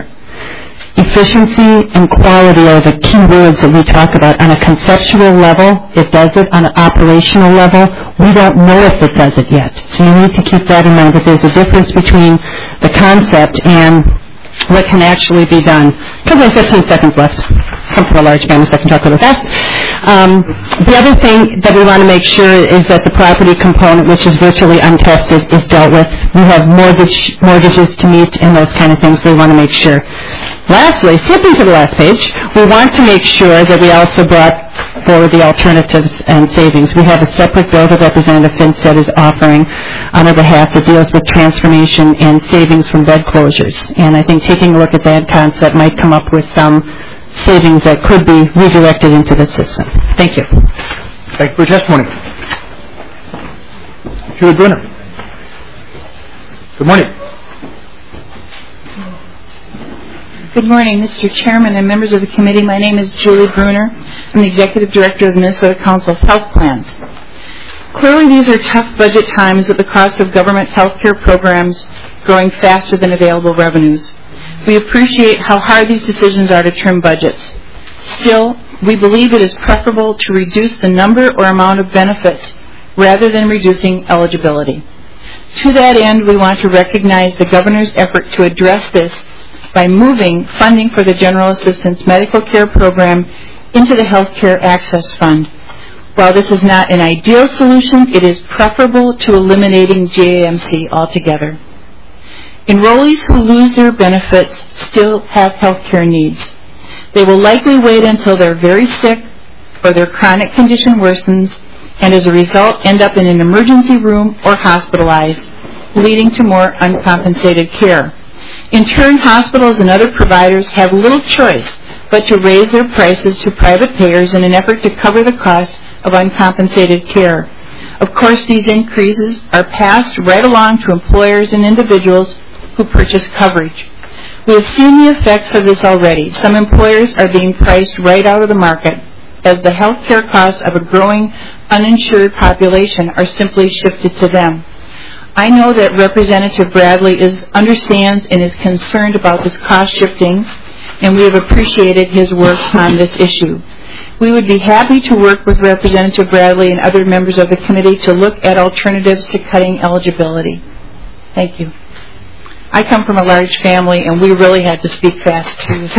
S6: Efficiency and quality are the key words that we talk about. On a conceptual level, it does it. On an operational level, we don't know if it does it yet. So you need to keep that in mind, that there's a difference between the concept and what can actually be done. Because I have fifteen seconds left. Come from a large family, so I can talk really fast. Um, the other thing that we want to make sure is that the property component, which is virtually untested, is dealt with. We have mortgage mortgages to meet and those kind of things, so we want to make sure. Lastly, flipping to the last page, we want to make sure that we also brought forward the alternatives and savings. We have a separate bill that Representative Finstead is offering on our behalf that deals with transformation and savings from bed closures. And I think taking a look at that concept might come up with some savings that could be redirected into the system. Thank you.
S1: Thank you for your testimony. Julie Brunner. Good morning.
S11: Good morning, Mister Chairman and members of the committee. My name is Julie Bruner. I'm the Executive Director of the Minnesota Council of Health Plans. Clearly, these are tough budget times with the cost of government health care programs growing faster than available revenues. We appreciate how hard these decisions are to trim budgets. Still, we believe it is preferable to reduce the number or amount of benefits rather than reducing eligibility. To that end, we want to recognize the Governor's effort to address this by moving funding for the General Assistance Medical Care Program into the Health Care Access Fund. While this is not an ideal solution, it is preferable to eliminating J A M C altogether. Enrollees who lose their benefits still have health care needs. They will likely wait until they're very sick or their chronic condition worsens and as a result end up in an emergency room or hospitalized, leading to more uncompensated care. In turn, hospitals and other providers have little choice but to raise their prices to private payers in an effort to cover the cost of uncompensated care. Of course, these increases are passed right along to employers and individuals who purchase coverage. We have seen the effects of this already. Some employers are being priced right out of the market as the health care costs of a growing uninsured population are simply shifted to them. I know that Representative Bradley is, understands and is concerned about this cost shifting, and we have appreciated his work on this issue. We would be happy to work with Representative Bradley and other members of the committee to look at alternatives to cutting eligibility. Thank you. I come from a large family, and we really had to speak fast, too.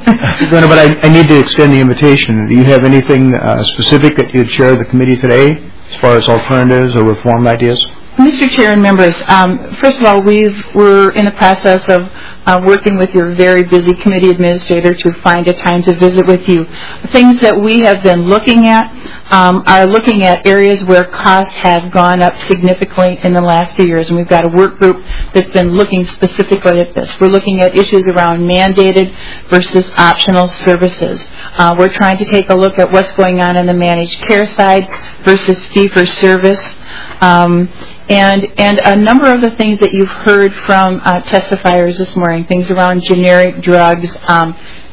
S1: But I, I need to extend the invitation. Do you have anything uh, specific that you'd share with the committee today as far as alternatives or reform ideas?
S11: Mister Chair and members, um, first of all, we've, we're in the process of uh, working with your very busy committee administrator to find a time to visit with you. Things that we have been looking at um, are looking at areas where costs have gone up significantly in the last few years, and we've got a work group that's been looking specifically at this. We're looking at issues around mandated versus optional services. Uh, we're trying to take a look at what's going on in the managed care side versus fee-for-service. Um, and and a number of the things that you've heard from uh, testifiers this morning, things around generic drugs, um,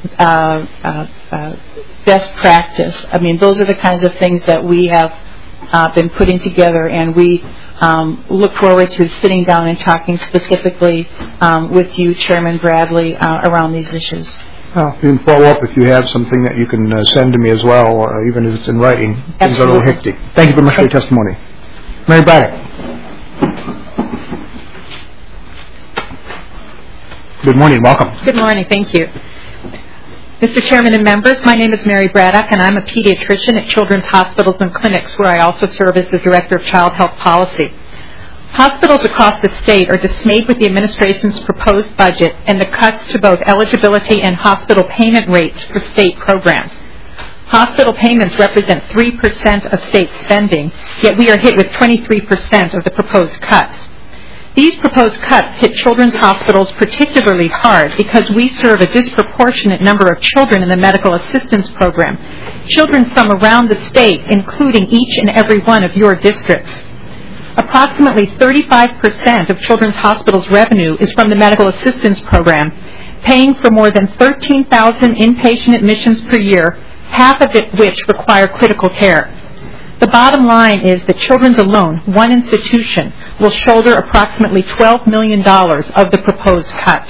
S11: uh, uh, uh, best practice. I mean, those are the kinds of things that we have uh, been putting together, and we um, look forward to sitting down and talking specifically um, with you, Chairman Bradley, uh, around these issues.
S1: Well, you can follow up if you have something that you can uh, send to me as well, uh, even if it's in writing. Things are a little hectic. Thank you very much for your testimony. Mary Braddock. Good morning. Welcome.
S14: Good morning. Thank you. Mister Chairman and members, my name is Mary Braddock, and I'm a pediatrician at Children's Hospitals and Clinics, where I also serve as the Director of Child Health Policy. Hospitals across the state are dismayed with the administration's proposed budget and the cuts to both eligibility and hospital payment rates for state programs. Hospital payments represent three percent of state spending, yet we are hit with twenty-three percent of the proposed cuts. These proposed cuts hit children's hospitals particularly hard because we serve a disproportionate number of children in the medical assistance program, children from around the state, including each and every one of your districts. Approximately thirty-five percent of children's hospitals' revenue is from the medical assistance program, paying for more than thirteen thousand inpatient admissions per year, half of it which require critical care. The bottom line is that Children's alone, one institution, will shoulder approximately twelve million dollars of the proposed cuts.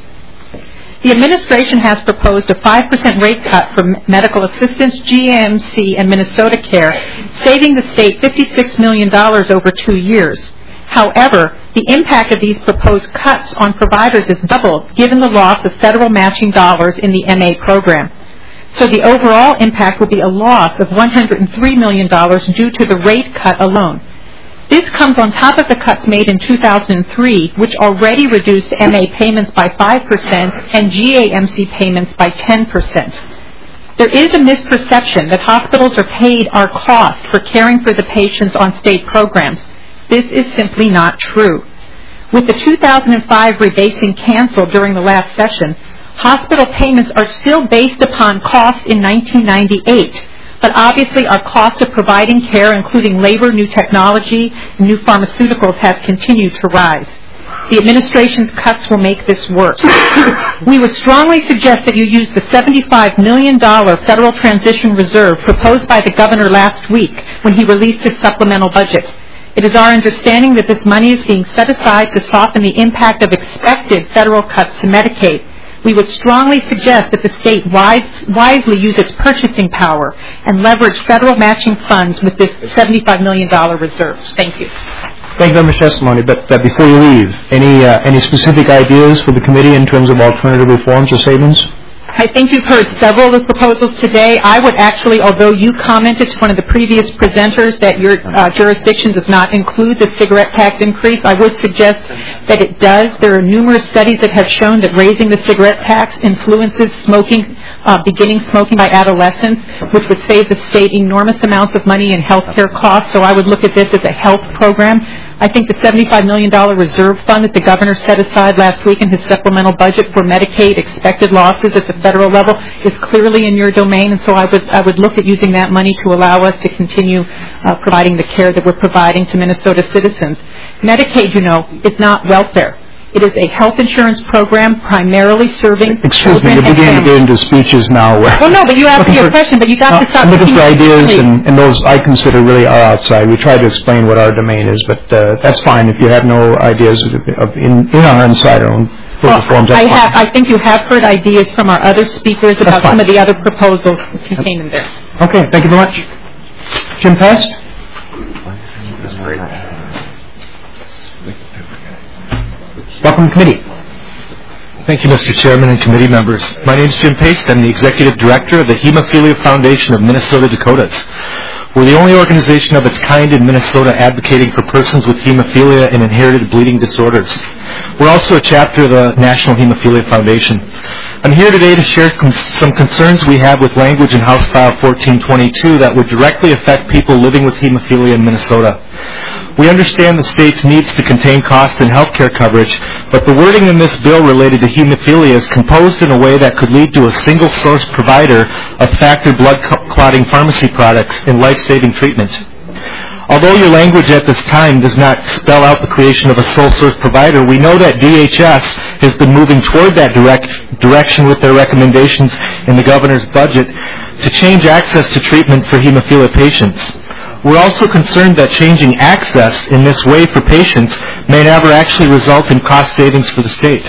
S14: The administration has proposed a five percent rate cut for medical assistance, G A M C, and Minnesota Care, saving the state fifty-six million dollars over two years. However, the impact of these proposed cuts on providers is doubled given the loss of federal matching dollars in the M A program. So the overall impact will be a loss of one hundred three million dollars due to the rate cut alone. This comes on top of the cuts made in two thousand three, which already reduced M A payments by five percent and G A M C payments by ten percent. There is a misperception that hospitals are paid our cost for caring for the patients on state programs. This is simply not true. With the two thousand five rebasing canceled during the last session, hospital payments are still based upon costs in nineteen ninety-eight. But obviously our cost of providing care, including labor, new technology, and new pharmaceuticals, has continued to rise. The administration's cuts will make this worse. We would strongly suggest that you use the seventy-five million dollars federal transition reserve proposed by the governor last week when he released his supplemental budget. It is our understanding that this money is being set aside to soften the impact of expected federal cuts to Medicaid. We would strongly suggest that the state wise, wisely use its purchasing power and leverage federal matching funds with this seventy-five million dollars reserve. Thank you.
S1: Thank you very much for testimony. But uh, before you leave, any uh, any specific ideas for the committee in terms of alternative reforms or savings?
S14: I think you've heard several of the proposals today. I would actually, although you commented to one of the previous presenters that your uh, jurisdiction does not include the cigarette tax increase, I would suggest that it does. There are numerous studies that have shown that raising the cigarette tax influences smoking, uh, beginning smoking by adolescents, which would save the state enormous amounts of money in health care costs. So I would look at this as a health program. I think the seventy-five million dollars reserve fund that the governor set aside last week in his supplemental budget for Medicaid expected losses at the federal level is clearly in your domain, and so I would I would look at using that money to allow us to continue uh, providing the care that we're providing to Minnesota citizens. Medicaid, you know, is not welfare. It is a health insurance program primarily serving
S1: Excuse
S14: children
S1: me, you're
S14: and
S1: beginning to get
S14: families.
S1: into speeches now. Where
S14: Well, no, but you asked me a
S1: for,
S14: question, but you got
S1: uh,
S14: to stop.
S1: I'm looking for ideas, and, and those I consider really are outside. We try to explain what our domain is, but uh, that's fine if you have no ideas of, of in, in our inside our own
S14: well,
S1: reforms. That's
S14: I
S1: fine.
S14: have. I think you have heard ideas from our other speakers about some of the other proposals contained in there.
S1: Okay, thank you very much. Jim Pest? Welcome to the committee.
S15: Thank you, Mister Chairman and committee members. My name is Jim Paste. I'm the Executive Director of the Hemophilia Foundation of Minnesota Dakotas. We're the only organization of its kind in Minnesota advocating for persons with hemophilia and inherited bleeding disorders. We're also a chapter of the National Hemophilia Foundation. I'm here today to share some concerns we have with language in House File fourteen twenty-two that would directly affect people living with hemophilia in Minnesota. We understand the state's needs to contain cost and health care coverage, but the wording in this bill related to hemophilia is composed in a way that could lead to a single-source provider of factor blood clotting pharmacy products in life-saving treatment. Although your language at this time does not spell out the creation of a sole-source provider, we know that D H S has been moving toward that direct direction with their recommendations in the governor's budget to change access to treatment for hemophilia patients. We're also concerned that changing access in this way for patients may never actually result in cost savings for the state.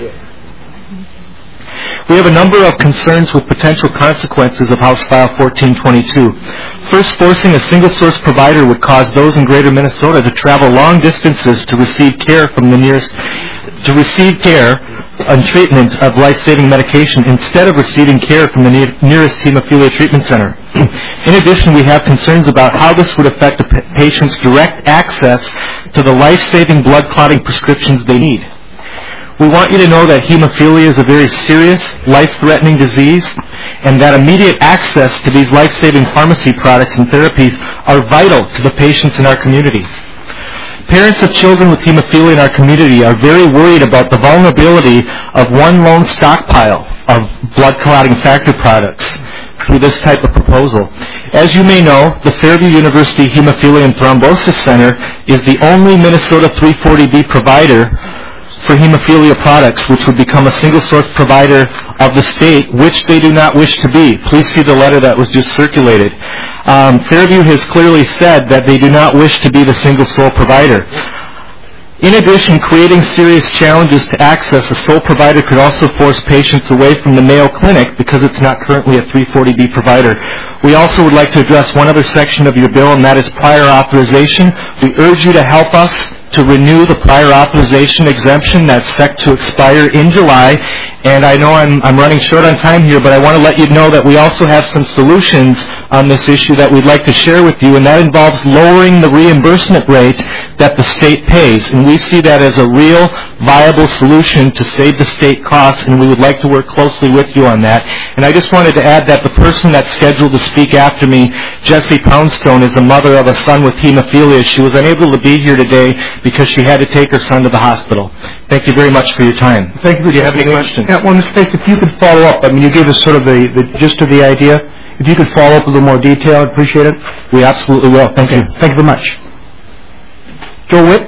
S15: We have a number of concerns with potential consequences of House File fourteen twenty-two. First, forcing a single-source provider would cause those in Greater Minnesota to travel long distances to receive care from the nearest, to receive care and treatment of life-saving medication instead of receiving care from the near, nearest hemophilia treatment center. In addition, we have concerns about how this would affect a p- patient's direct access to the life-saving blood clotting prescriptions they need. We want you to know that hemophilia is a very serious, life-threatening disease, and that immediate access to these life-saving pharmacy products and therapies are vital to the patients in our community. Parents of children with hemophilia in our community are very worried about the vulnerability of one lone stockpile of blood clotting factor products through this type of proposal. As you may know, the Fairview University Hemophilia and Thrombosis Center is the only Minnesota three forty B provider for hemophilia products, which would become a single-source provider of the state, which they do not wish to be. Please see the letter that was just circulated. Um, Fairview has clearly said that they do not wish to be the single-sole provider. In addition, creating serious challenges to access, a sole provider could also force patients away from the Mayo Clinic because it's not currently a three forty B provider. We also would like to address one other section of your bill, and that is prior authorization. We urge you to help us to renew the prior authorization exemption that's set to expire in July. And I know I'm, I'm running short on time here, but I want to let you know that we also have some solutions on this issue that we'd like to share with you, and that involves lowering the reimbursement rate that the state pays. And we see that as a real viable solution to save the state costs, and we would like to work closely with you on that. And I just wanted to add that the person that's scheduled to speak after me, Jessie Poundstone, is a mother of a son with hemophilia. She was unable to be here today because she had to take her son to the hospital. Thank you very much for your time.
S1: Thank you.
S15: Do you have any questions?
S1: Yeah, well, Mister Pace, if you could follow up, I mean, you gave us sort of the, the gist of the idea. If you could follow up with a little more detail, I'd appreciate it.
S15: We absolutely will. Thank
S1: okay.
S15: you.
S1: Thank you very much. Joe Witt.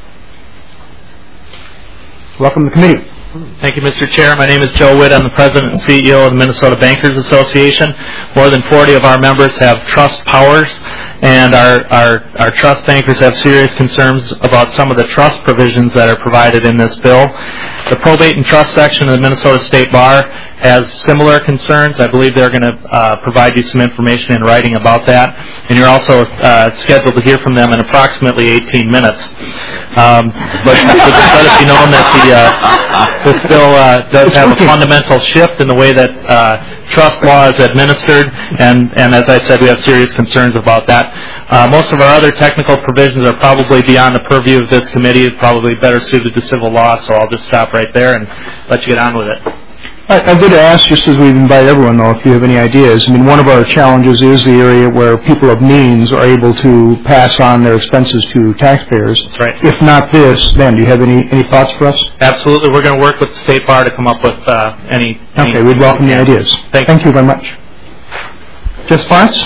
S1: Welcome to the committee.
S16: Thank you, Mister Chair. My name is Joe Witt. I'm the President and C E O of the Minnesota Bankers Association. More than forty of our members have trust powers, and our, our, our trust bankers have serious concerns about some of the trust provisions that are provided in this bill. The probate and trust section of the Minnesota State Bar has similar concerns. I believe they're going to uh, provide you some information in writing about that, and you're also uh, scheduled to hear from them in approximately eighteen minutes. Um, but let it be known that the, uh, this bill uh, does have a fundamental shift in the way that uh, trust law is administered, and, and as I said, we have serious concerns about that. Uh, most of our other technical provisions are probably beyond the purview of this committee, probably better suited to civil law, so I'll just stop right there and let you get on with it.
S1: I'm going to ask, just as we invite everyone, though, if you have any ideas. I mean, one of our challenges is the area where people of means are able to pass on their expenses to taxpayers.
S16: That's right.
S1: If not this, then do you have any, any thoughts for us?
S16: Absolutely. We're going to work with the State Bar to come up with uh, any, any...
S1: Okay, we'd welcome the ideas.
S16: Thank,
S1: Thank you very much. Jess Farnes?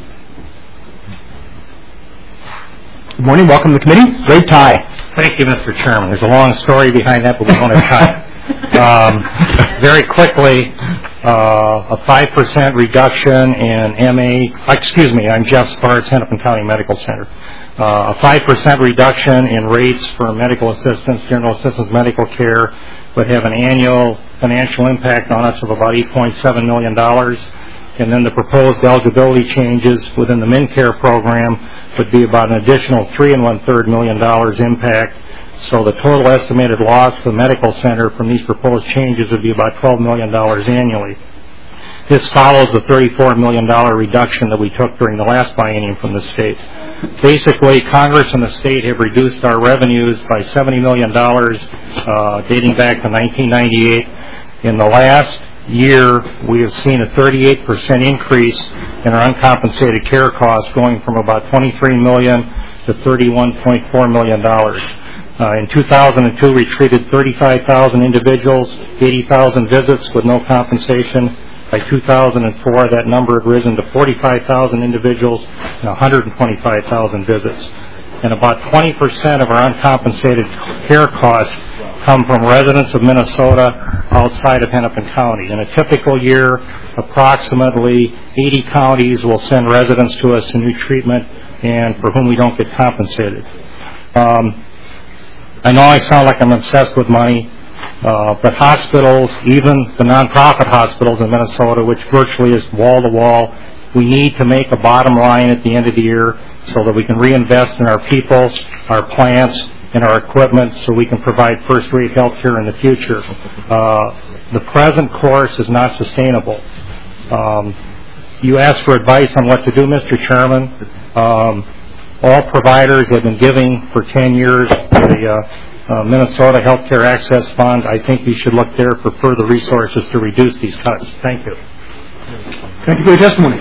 S1: Good morning. Welcome to the committee. Great tie.
S17: Thank you, Mister Chairman. There's a long story behind that, but we don't have time. Um, very quickly, uh, a five percent reduction in M A, excuse me, I'm Jeff Sparks, Hennepin County Medical Center. Uh, a five percent reduction in rates for medical assistance, general assistance medical care would have an annual financial impact on us of about eight point seven million dollars. And then the proposed eligibility changes within the MinCare program would be about an additional three and one-third million dollars impact. So the total estimated loss for the medical center from these proposed changes would be about twelve million dollars annually. This follows the thirty-four million dollars reduction that we took during the last biennium from the state. Basically, Congress and the state have reduced our revenues by seventy million dollars uh, dating back to nineteen ninety-eight. In the last year, we have seen a thirty-eight percent increase in our uncompensated care costs, going from about twenty-three million dollars to thirty-one point four million dollars. Uh, in two thousand two, we treated thirty-five thousand individuals, eighty thousand visits with no compensation. By two thousand four, that number had risen to forty-five thousand individuals and one hundred twenty-five thousand visits. And about twenty percent of our uncompensated care costs come from residents of Minnesota outside of Hennepin County. In a typical year, approximately eighty counties will send residents to us in new treatment and for whom we don't get compensated. Um, I know I sound like I'm obsessed with money, uh, but hospitals, even the nonprofit hospitals in Minnesota, which virtually is wall-to-wall, we need to make a bottom line at the end of the year so that we can reinvest in our people, our plants, and our equipment so we can provide first-rate health care in the future. Uh, the present course is not sustainable. Um, you asked for advice on what to do, Mister Chairman. Um, all providers have been giving for ten years the uh, uh, Minnesota Healthcare Access Fund. I think you should look there for further resources to reduce these cuts. Thank you.
S1: Thank you for your testimony.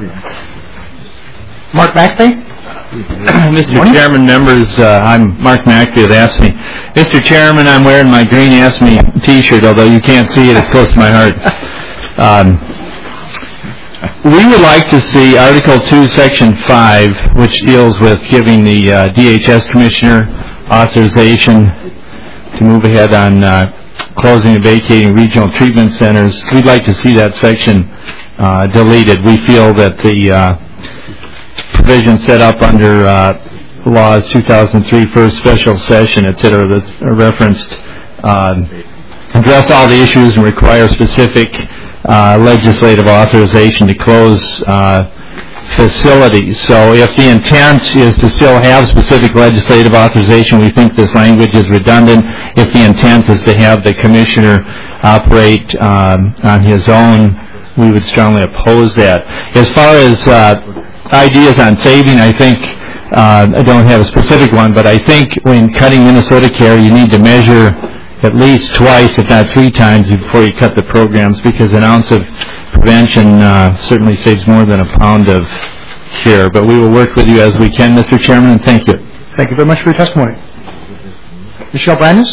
S1: Mark McAfee.
S18: Mister Chairman, members, uh, I'm Mark McAfee with A S M E. Mister Chairman, I'm wearing my green A S M E T-shirt, although you can't see it, it's close to my heart. Um, we would like to see Article two, Section five, which deals with giving the uh, D H S Commissioner authorization to move ahead on uh, closing and vacating regional treatment centers. We'd like to see that section uh, deleted. We feel that the uh, provision set up under uh, laws two thousand three first special session, et cetera, that's referenced, um, address all the issues and require specific uh, legislative authorization to close uh, facilities. So if the intent is to still have specific legislative authorization, we think this language is redundant. If the intent is to have the commissioner operate um, on his own, we would strongly oppose that. As far as uh, ideas on saving, I think, uh, I don't have a specific one, but I think when cutting Minnesota Care, you need to measure at least twice, if not three times, before you cut the programs, because an ounce of prevention uh, certainly saves more than a pound of care. But we will work with you as we can, Mister Chairman, and thank you.
S1: Thank you very much for your testimony. Michelle Brandis.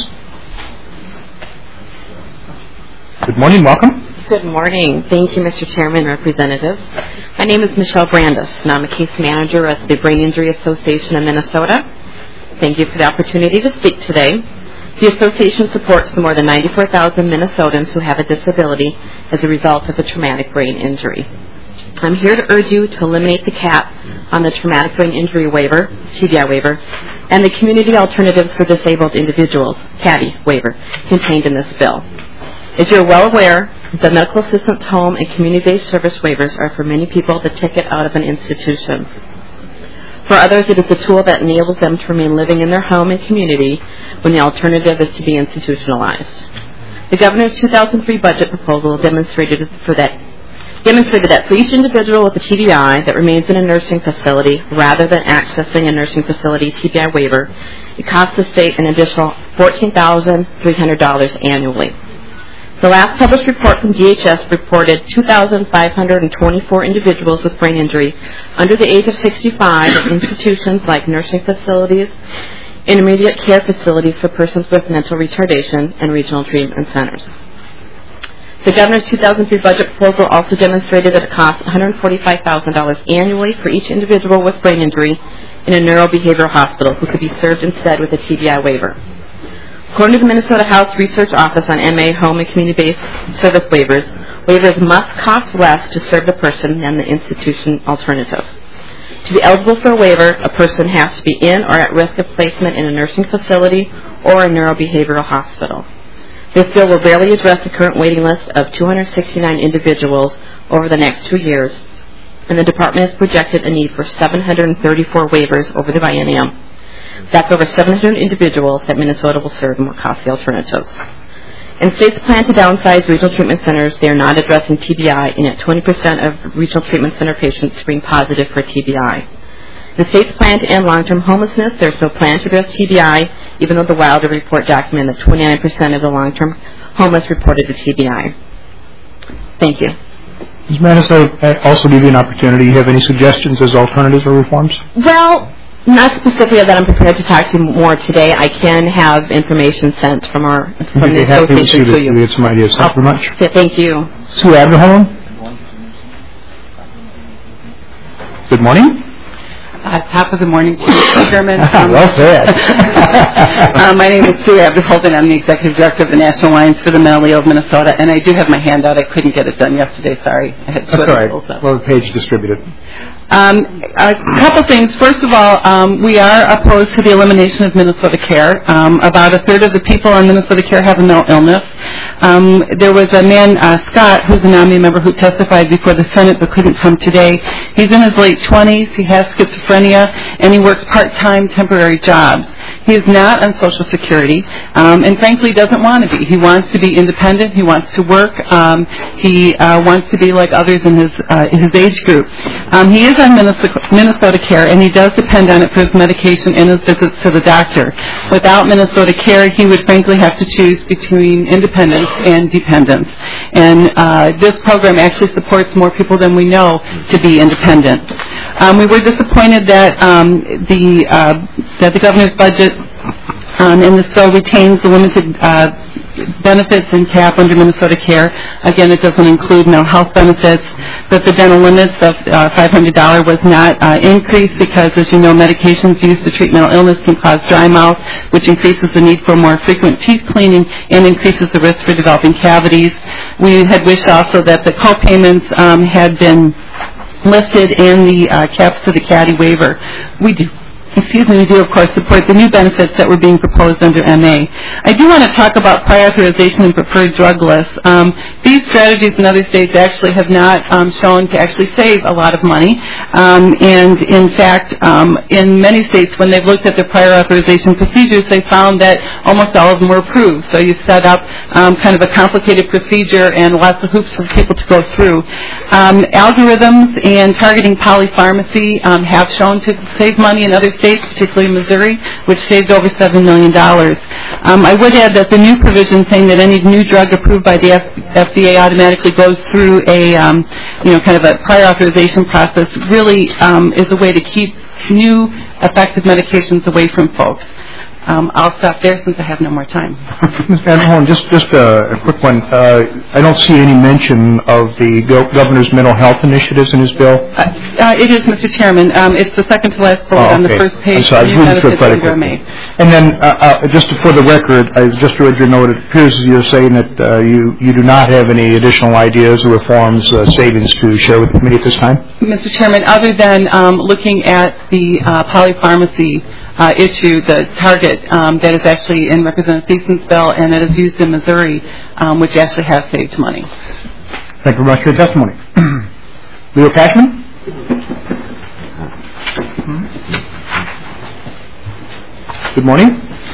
S1: Good morning. Welcome.
S19: Good morning. Thank you, Mister Chairman, representatives. My name is Michelle Brandis, and I'm a case manager at the Brain Injury Association of Minnesota. Thank you for the opportunity to speak today. The association supports the more than ninety-four thousand Minnesotans who have a disability as a result of a traumatic brain injury. I'm here to urge you to eliminate the cap on the traumatic brain injury waiver, T B I waiver, and the community alternatives for disabled individuals, C A D I waiver, contained in this bill. As you're well aware, the medical assistance home and community-based service waivers are for many people the ticket out of an institution. For others, it is a tool that enables them to remain living in their home and community when the alternative is to be institutionalized. The governor's two thousand three budget proposal demonstrated for that demonstrated that for each individual with a T B I that remains in a nursing facility rather than accessing a nursing facility T B I waiver, it costs the state an additional fourteen thousand three hundred dollars annually. The last published report from D H S reported two thousand five hundred twenty-four individuals with brain injury under the age of sixty-five at institutions like nursing facilities, intermediate care facilities for persons with mental retardation, and regional treatment centers. The governor's two thousand three budget proposal also demonstrated that it costs one hundred forty-five thousand dollars annually for each individual with brain injury in a neurobehavioral hospital who could be served instead with a T B I waiver. According to the Minnesota House Research Office on M A home and community-based service waivers, waivers must cost less to serve the person than the institution alternative. To be eligible for a waiver, a person has to be in or at risk of placement in a nursing facility or a neurobehavioral hospital. This bill will barely address the current waiting list of two hundred sixty-nine individuals over the next two years, and the department has projected a need for seven hundred thirty-four waivers over the biennium. That's over seven hundred individuals that Minnesota will serve more costly alternatives. In states' plan to downsize regional treatment centers, they are not addressing T B I, and yet twenty percent of regional treatment center patients screen positive for T B I. The state's plan to end long-term homelessness, there's no plan to address T B I, even though the Wilder report documented that twenty-nine percent of the long-term homeless reported a T B I. Thank you.
S1: Miz Brandis, I also give you an opportunity. Do you have any suggestions as alternatives or reforms?
S19: Well, not specifically that I'm prepared to talk to you more today. I can have information sent from our from the association to you.
S1: We have some ideas. Thank you very much.
S19: Okay, thank you.
S1: Sue Abderholm. Good morning.
S20: Uh, top of the morning to you, Chairman. Um,
S1: well said.
S4: uh, my name is Sue Abderholden. I'm the Executive Director of the National Alliance for the Mentally Ill of Minnesota, and I do have my hand out. I couldn't get it done yesterday. Sorry. I had
S1: That's all right. Well, the page distributed.
S4: Um, a couple things. First of all, um, we are opposed to the elimination of Minnesota Care. Um, about a third of the people on Minnesota Care have a mental illness. Um, there was a man, uh, Scott, who's a nominee member, who testified before the Senate but couldn't come today. He's in his late twenties. He has schizophrenia, and he works part-time temporary jobs. He is not on Social Security, um, and frankly doesn't want to be. He wants to be independent. He wants to work. Um, he uh, wants to be like others in his uh, his age group. Um, he is on Minnesota, Minnesota Care, and he does depend on it for his medication and his visits to the doctor. Without Minnesota Care, he would frankly have to choose between independence and dependence. And uh, this program actually supports more people than we know to be independent. Um, we were disappointed that um, the uh, that the governor's budget um, in this bill retains the limited uh, benefits and cap under Minnesota Care. Again, it doesn't include mental health benefits, but the dental limits of uh, five hundred dollars was not uh, increased because, as you know, medications used to treat mental illness can cause dry mouth, which increases the need for more frequent teeth cleaning and increases the risk for developing cavities. We had wished also that the co-payments um, had been lifted and the uh, caps to the caddy waiver. We do. Excuse me, we do, of course, support the new benefits that were being proposed under M A. I do want to talk about prior authorization and preferred drug lists. Um, these strategies in other states actually have not um, shown to actually save a lot of money. Um, and, in fact, um, in many states, when they've looked at the prior authorization procedures, they found that almost all of them were approved. So you set up um, kind of a complicated procedure and lots of hoops for people to go through. Um, algorithms and targeting polypharmacy um, have shown to save money in other states. States, particularly Missouri, which saved over seven million dollars. Um, I would add that the new provision saying that any new drug approved by the F D A automatically goes through a, um, you know, kind of a prior authorization process really um, is a way to keep new effective medications away from folks. Um, I'll stop there since I have no more time.
S1: Miz Abderholden, just just a, a quick one. Uh, I don't see any mention of the go- governor's mental health initiatives in his bill.
S4: Uh, uh, it is, Mister Chairman. Um, it's the second to last bullet
S1: oh, okay.
S4: on the first page.
S1: I'm sorry, I was reading through it pretty quickly. And then, uh, uh, just for the record, I just read your note. It appears you're saying that uh, you you do not have any additional ideas or reforms, uh, savings to share with the committee at this time.
S4: Mister Chairman, other than um, looking at the uh, polypharmacy Uh, issue, the target um, that is actually in Representative Thiessen's bill and that is used in Missouri, um, which actually has saved money.
S1: Thank you very much for your testimony. Leo Cashman? Good morning.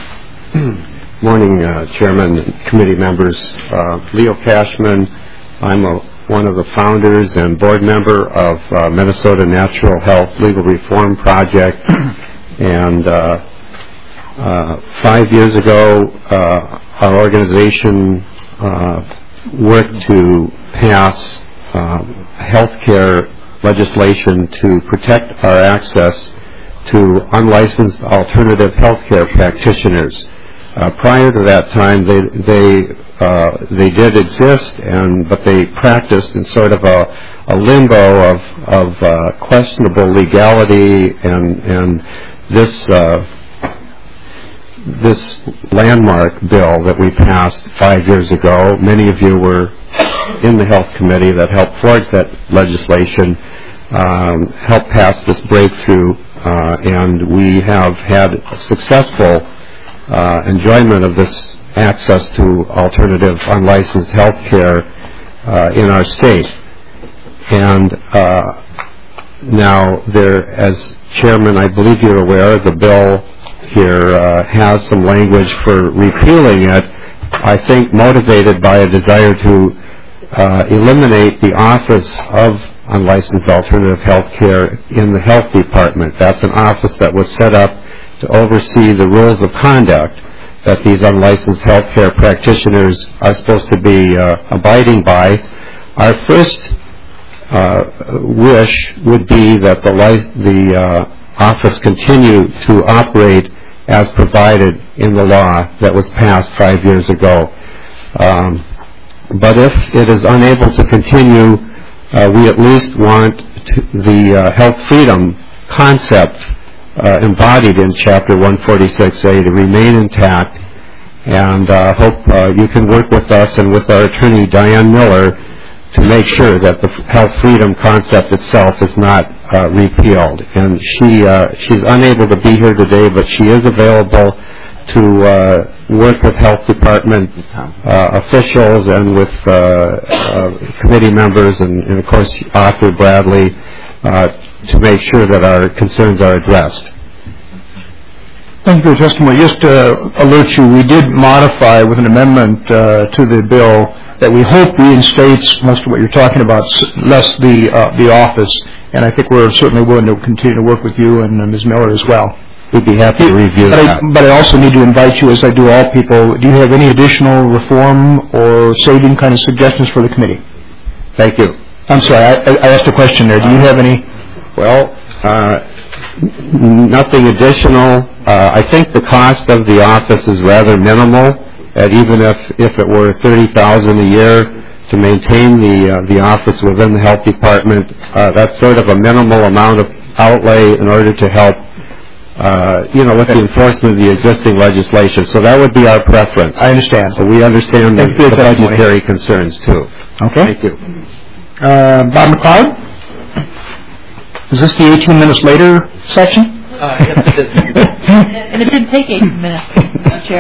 S20: Morning, uh, Chairman and committee members. Uh, Leo Cashman. I'm a, one of the founders and board member of uh, Minnesota Natural Health Legal Reform Project. And uh, uh, five years ago, uh, our organization uh, worked to pass uh, health care legislation to protect our access to unlicensed alternative health care practitioners. Uh, prior to that time, they they uh, they did exist, and but they practiced in sort of a, a limbo of of uh, questionable legality and and. This uh, this landmark bill that we passed five years ago, many of you were in the health committee that helped forge that legislation, um, helped pass this breakthrough, uh, and we have had successful uh, enjoyment of this access to alternative unlicensed health care uh, in our state. And uh, now there, as Chairman, I believe you're aware, the bill here uh, has some language for repealing it, I think motivated by a desire to uh, eliminate the Office of Unlicensed Alternative Health Care in the Health Department. That's an office that was set up to oversee the rules of conduct that these unlicensed health care practitioners are supposed to be uh, abiding by. Our first Uh, wish would be that the, li- the uh, office continue to operate as provided in the law that was passed five years ago. Um, but if it is unable to continue, uh, we at least want to the uh, health freedom concept uh, embodied in Chapter one forty-six A to remain intact, and uh, hope uh, you can work with us and with our attorney, Diane Miller, to make sure that the health freedom concept itself is not uh, repealed. And she uh, she's unable to be here today, but she is available to uh, work with health department uh, officials and with uh, uh, committee members and, and of course Arthur Bradley uh, to make sure that our concerns are addressed.
S1: Thank you for your testimony. Just to alert you, we did modify with an amendment uh, to the bill that we hope reinstates most of what you're talking about, less the uh, the office, and I think we're certainly willing to continue to work with you and uh, Miz Miller as well.
S20: We'd be happy to review
S1: but
S20: that.
S1: I, but I also need to invite you, as I do all people, do you have any additional reform or saving kind of suggestions for the committee?
S20: Thank you.
S1: I'm sorry, I, I asked a question there. Do you have any?
S20: Well, uh, nothing additional. Uh, I think the cost of the office is rather minimal, and even if, if it were thirty thousand dollars a year to maintain the uh, the office within the health department, uh, that's sort of a minimal amount of outlay in order to help Uh, you know, with the enforcement of the existing legislation. So that would be our preference.
S1: I understand.
S20: So we understand the, the budgetary concerns, too.
S1: Okay.
S20: Thank you.
S1: Uh, Bob McLeod? Is this the eighteen minutes later section?
S2: Uh, yes, it is.
S14: And it didn't take eighteen minutes, Chair.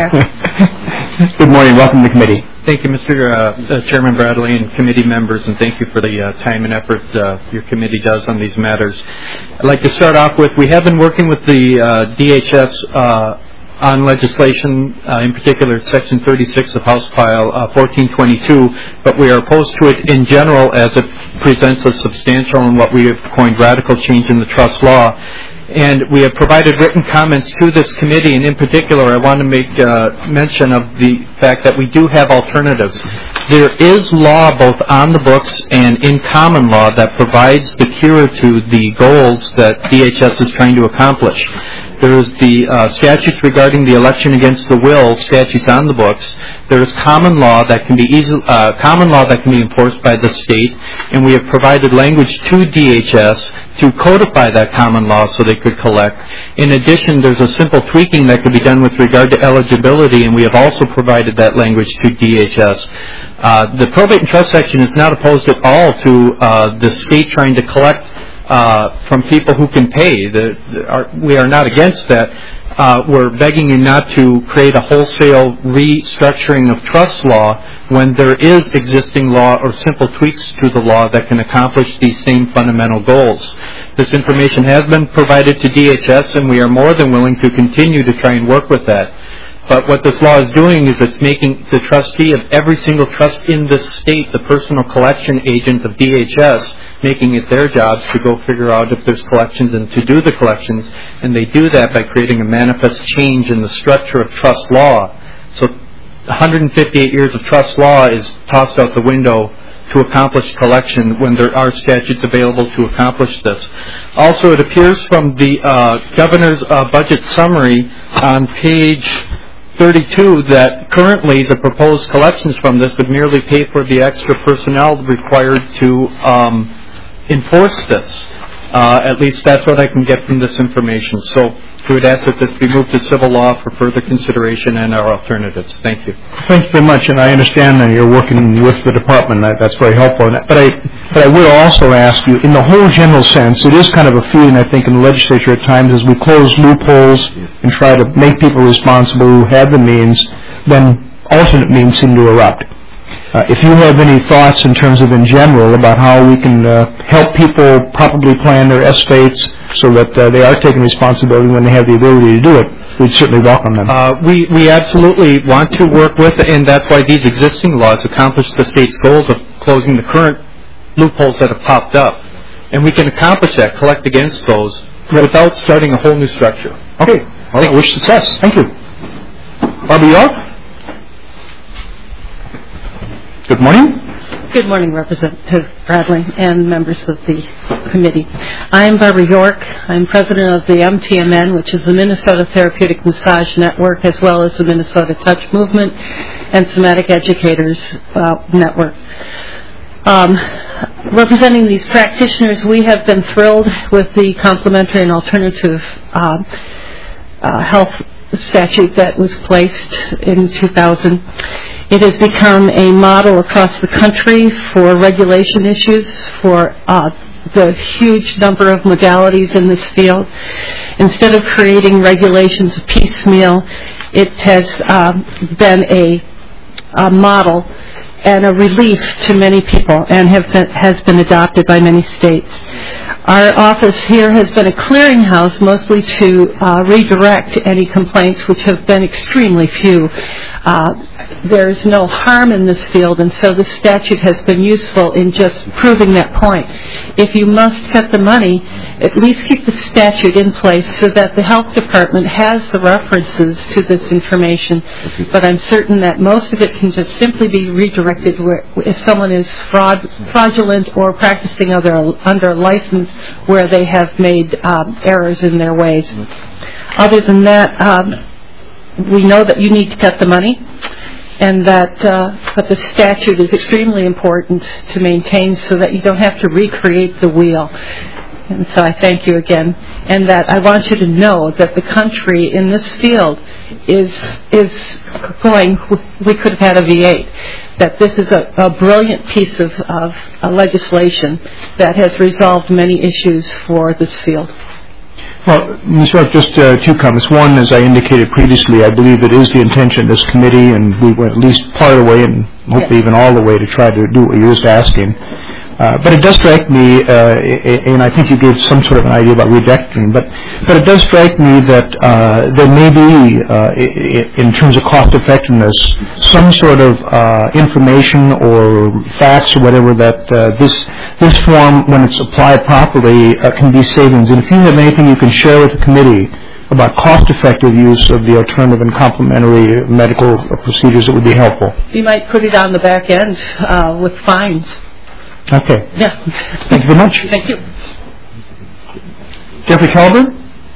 S1: Good morning. Welcome to the committee.
S16: Thank you, Mister Uh, uh, Chairman Bradley and committee members, and thank you for the uh, time and effort uh, your committee does on these matters. I'd like to start off with, we have been working with the uh, D H S uh, on legislation, uh, in particular Section thirty-six of House File uh, fourteen twenty-two, but we are opposed to it in general as it presents a substantial and what we have coined radical change in the trust law. And we have provided written comments to this committee, and in particular I want to make uh, mention of the fact that we do have alternatives. There is law both on the books and in common law that provides the cure to the goals that D H S is trying to accomplish. There is the uh, statutes regarding the election against the will, statutes on the books. There is common law that can be easy, uh, common law that can be enforced by the state, and we have provided language to D H S to codify that common law so they could collect. In addition, there's a simple tweaking that could be done with regard to eligibility, and we have also provided that language to D H S. Uh, the probate and trust section is not opposed at all to uh, the state trying to collect Uh, from people who can pay. The, the, our, we are not against that. Uh, we're begging you not to create a wholesale restructuring of trust law when there is existing law or simple tweaks to the law that can accomplish these same fundamental goals. This information has been provided to D H S, and we are more than willing to continue to try and work with that. But what this law is doing is it's making the trustee of every single trust in this state the personal collection agent of D H S, making it their jobs to go figure out if there's collections and to do the collections. And they do that by creating a manifest change in the structure of trust law. So one hundred fifty-eight years of trust law is tossed out the window to accomplish collection when there are statutes available to accomplish this. Also, it appears from the uh, governor's uh, budget summary on page thirty-two that currently the proposed collections from this would merely pay for the extra personnel required to um, enforce this. Uh, at least that's what I can get from this information. So we would ask that this be moved to civil law for further consideration and our alternatives. Thank you.
S1: Thank you very much, and I understand that you're working with the department. That's very helpful. But I, but I will also ask you, in the whole general sense, it is kind of a feeling, I think, in the legislature at times as we close loopholes and try to make people responsible who have the means, then alternate means seem to erupt. Uh, if you have any thoughts in terms of in general about how we can uh, help people properly plan their estates so that uh, they are taking responsibility when they have the ability to do it, we'd certainly welcome them.
S16: Uh, we, we absolutely want to work with, and that's why these existing laws accomplish the state's goals of closing the current loopholes that have popped up. And we can accomplish that, collect against those, without starting a whole new structure.
S1: Okay. Well, I wish success. Thank you. Barbara York? Good morning.
S4: Good morning, Representative Bradley and members of the committee. I'm Barbara York. I'm president of the M T M N, which is the Minnesota Therapeutic Massage Network, as well as the Minnesota Touch Movement and Somatic Educators uh, Network. Um, representing these practitioners, we have been thrilled with the complementary and alternative uh, uh, health statute that was placed in two thousand. It has become a model across the country for regulation issues, for uh, the huge number of modalities in this field. Instead of creating regulations piecemeal, it has um, been a, a model and a relief to many people, and have been, has been adopted by many states. Our office here has been a clearinghouse mostly to uh, redirect any complaints, which have been extremely few. Uh, there's no harm in this field, and so the statute has been useful in just proving that point. If you must cut the money, at least keep the statute in place so that the health department has the references to this information. But I'm certain that most of it can just simply be redirected where, if someone is fraud, fraudulent or practicing under, under a license where they have made um, errors in their ways. Other than that, um, we know that you need to cut the money, and that uh, but the statute is extremely important to maintain so that you don't have to recreate the wheel. And so I thank you again, and that I want you to know that the country in this field is is going. We could have had a V eight. That this is a, a brilliant piece of, of uh, legislation that has resolved many issues for this field.
S1: Well, Miz York, just uh, two comments. One, as I indicated previously, I believe it is the intention of this committee, and we went at least part of the way and hopefully
S4: yes.
S1: even all the way to try to do what you're just asking. Uh, but it does strike me, uh, and I think you gave some sort of an idea about redirecting, but, but it does strike me that uh, there may be, uh, in terms of cost effectiveness, some sort of uh, information or facts or whatever that uh, this this form, when it's applied properly, uh, can be savings. And if you have anything you can share with the committee about cost-effective use of the alternative and complementary medical procedures, it would be helpful.
S4: You might put it on the back end uh, with fines.
S1: Okay.
S4: Yeah.
S1: Thank you very much.
S4: Thank you.
S1: Jeffrey Caliburn?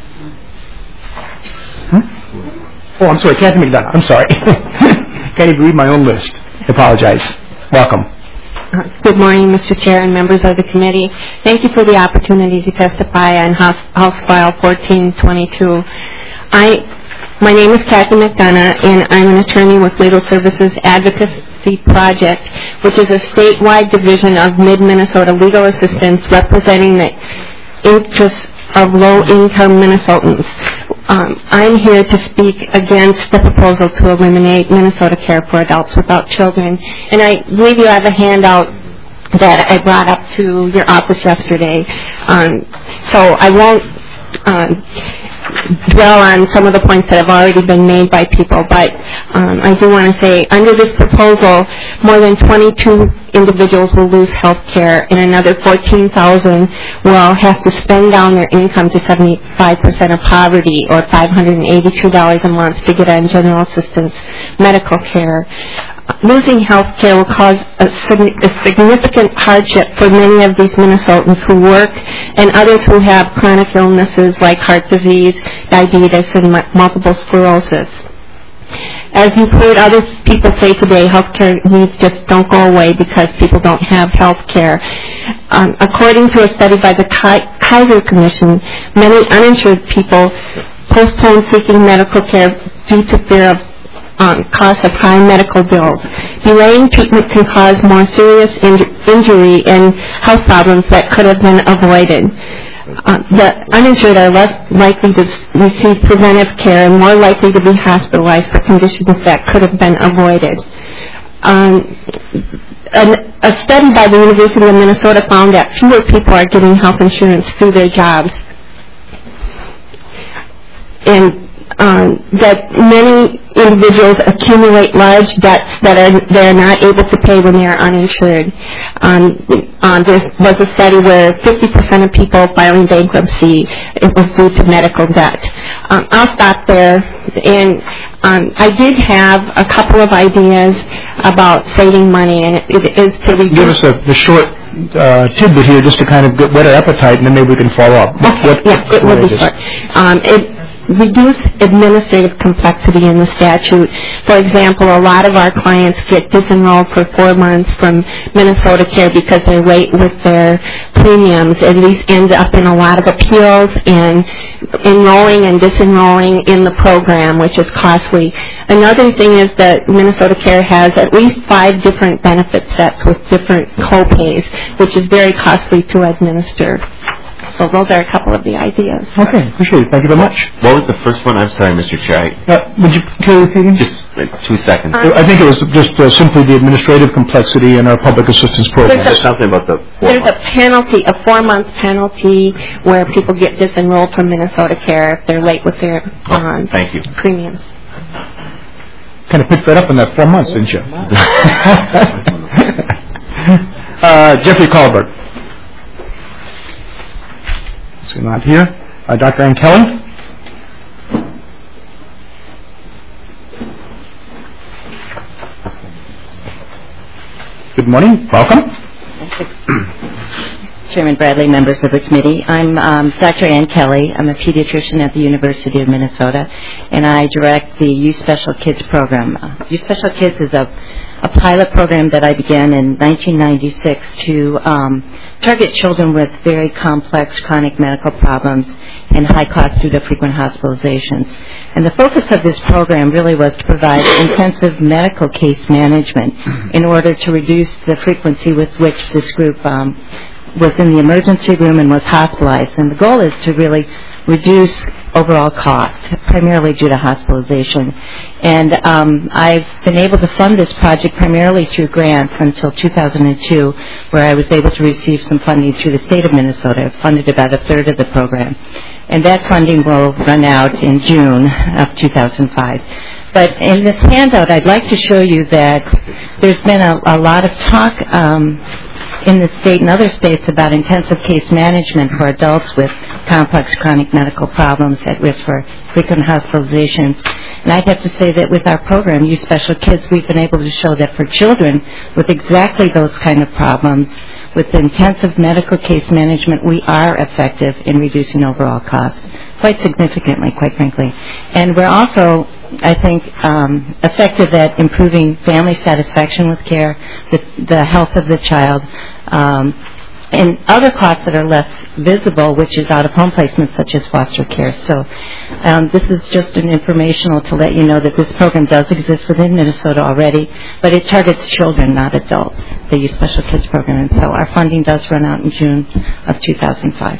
S1: Hmm? Oh, I'm sorry, Kathy McDonough. I'm sorry. Can't even read my own list. I apologize. Welcome.
S21: Good morning, Mister Chair and members of the committee. Thank you for the opportunity to testify on House, House File fourteen twenty-two. I, my name is Kathy McDonough, and I'm an attorney with Legal Services Advocacy Project, which is a statewide division of Mid-Minnesota Legal Assistance representing the interests of low-income Minnesotans. Um, I'm here to speak against the proposal to eliminate Minnesota Care for Adults Without Children. And I believe you have a handout that I brought up to your office yesterday. Um, so I won't um, dwell on some of the points that have already been made by people, but um, I do want to say under this proposal, more than twenty-two individuals will lose health care, and another fourteen thousand will have to spend down their income to seventy-five percent of poverty, or five hundred eighty-two dollars a month, to get on general assistance medical care. Losing health care will cause a, a significant hardship for many of these Minnesotans who work and others who have chronic illnesses like heart disease, diabetes, and multiple sclerosis. As you've heard other people say today, health care needs just don't go away because people don't have health care. Um, according to a study by the Kaiser Commission, many uninsured people postpone seeking medical care due to fear of Um, cost of high medical bills. Delaying treatment can cause more serious in- injury and health problems that could have been avoided. Uh, the uninsured are less likely to receive preventive care and more likely to be hospitalized for conditions that could have been avoided. Um, an, a study by the University of Minnesota found that fewer people are getting health insurance through their jobs, and um, that many individuals accumulate large debts that are they're not able to pay when they are uninsured. Um, um, there was a study where fifty percent of people filing bankruptcy, it was due to medical debt. Um, I'll stop there. And um, I did have a couple of ideas about saving money, and it, it is to reduce.
S1: Give us a, the short uh, tidbit here, just to kind of get whet our appetite, and then maybe we can follow up.
S21: Okay,
S1: what,
S21: yeah, it will be short. Um, it, reduce administrative complexity in the statute. For example, a lot of our clients get disenrolled for four months from Minnesota Care because they're late with their premiums, and these end up in a lot of appeals and enrolling and disenrolling in the program, which is costly. Another thing is that Minnesota Care has at least five different benefit sets with different co-pays, which is very costly to administer. So those are a couple of the ideas.
S1: Okay, appreciate it. Thank you very much.
S3: What was the first one? I'm sorry, Mister Chair. I,
S1: Uh, would you care to repeat again?
S3: just uh, two seconds.
S1: I think it was just uh, simply the administrative complexity in our public assistance program.
S21: There's a-
S3: something about the
S21: There's a penalty, a four-month penalty where people get disenrolled from Minnesota Care if they're late with their uh,
S3: Thank you.
S21: premiums.
S1: Kind of picked that up in that four months, didn't you? uh, Jeffrey Colbert. Is he not here? Uh, Doctor Ann Kelly. Good morning. Welcome.
S6: Chairman Bradley, members of the committee. I'm um, Doctor Ann Kelly. I'm a pediatrician at the University of Minnesota, and I direct the Youth Special Kids program. Uh, Youth Special Kids is a, a pilot program that I began in nineteen ninety-six to um, target children with very complex chronic medical problems and high costs due to frequent hospitalizations. And the focus of this program really was to provide intensive medical case management in order to reduce the frequency with which this group um, was in the emergency room and was hospitalized. And the goal is to really reduce overall cost, primarily due to hospitalization. And um, I've been able to fund this project primarily through grants until two thousand two, where I was able to receive some funding through the state of Minnesota. I've funded about a third of the program. And that funding will run out in June of two thousand five. But in this handout, I'd like to show you that there's been a, a lot of talk um, in the state and other states about intensive case management for adults with complex chronic medical problems at risk for frequent hospitalizations. And I'd have to say that with our program, Youth Special Kids, we've been able to show that for children with exactly those kind of problems, with intensive medical case management, we are effective in reducing overall costs, quite significantly, quite frankly. And we're also, I think, um, effective at improving family satisfaction with care, the, the health of the child, um, and other costs that are less visible, which is out-of-home placement, such as foster care. So um, this is just an informational to let you know that this program does exist within Minnesota already, but it targets children, not adults, the Youth Special Kids program. And so our funding does run out in June of two thousand five.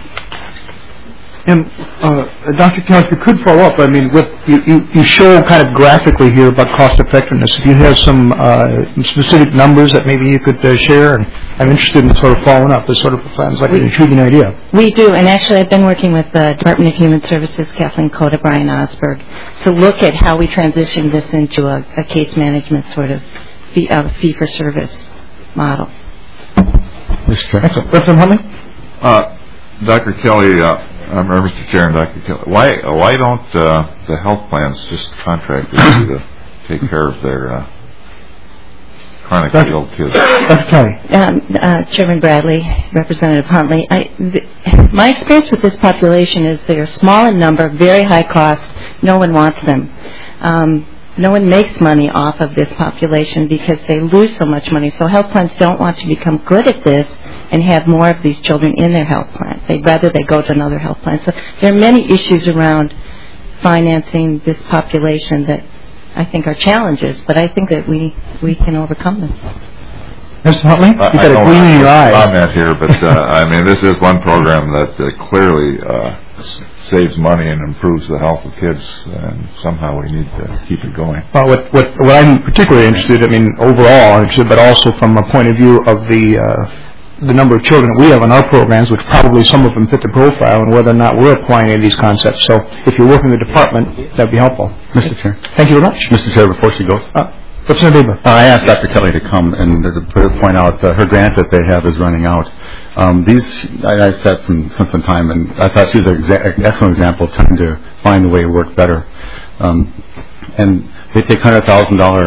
S1: And uh, Doctor Kelly, if you could follow up, I mean, with you, you, you show kind of graphically here about cost effectiveness. If you have some uh, specific numbers that maybe you could uh, share, and I'm interested in sort of following up. This sort of sounds like an intriguing idea.
S6: We do, and actually I've been working with the Department of Human Services, Kathleen Coda, Brian Osberg, to look at how we transition this into a, a case management sort of fee, uh, fee-for-service model.
S1: Mister Chair. Representative Huntley?
S9: Uh, Doctor Kelly, uh, I'm Mister Chair and Doctor Kelly. Why why don't uh, the health plans just contract with you to take care of their uh, chronically ill kids?
S1: Doctor Kelly.
S6: Um, uh, Chairman Bradley, Representative Huntley, I, th- my experience with this population is they are small in number, very high cost. No one wants them. Um, no one makes money off of this population because they lose so much money. So health plans don't want to become good at this and have more of these children in their health plan. They'd rather they go to another health plan. So there are many issues around financing this population that I think are challenges, but I think that we, we can overcome them.
S1: Mister Huntley, you've
S9: I,
S1: got
S9: I
S1: a
S9: don't
S1: gleam in your eye.
S9: comment here, but uh, I mean, this is one program that uh, clearly uh, s- saves money and improves the health of kids, and somehow we need to keep it going.
S1: Well, what, what, what I'm particularly interested, I mean, overall, I'm interested, but also from a point of view of the uh, the number of children that we have in our programs, which probably some of them fit the profile, and whether or not we're applying any of these concepts. So if you're working in the department, that'd be helpful.
S22: Mister Chair.
S1: Thank you very much.
S22: Mister Chair, before she goes.
S1: Uh, Representative Weber.
S22: Uh, I asked Doctor Kelly to come and to point out that her grant that they have is running out. Um, these, I, I sat some, some some time, and I thought she was an exa- excellent example of trying to find a way to work better. Um, and they take one hundred thousand dollars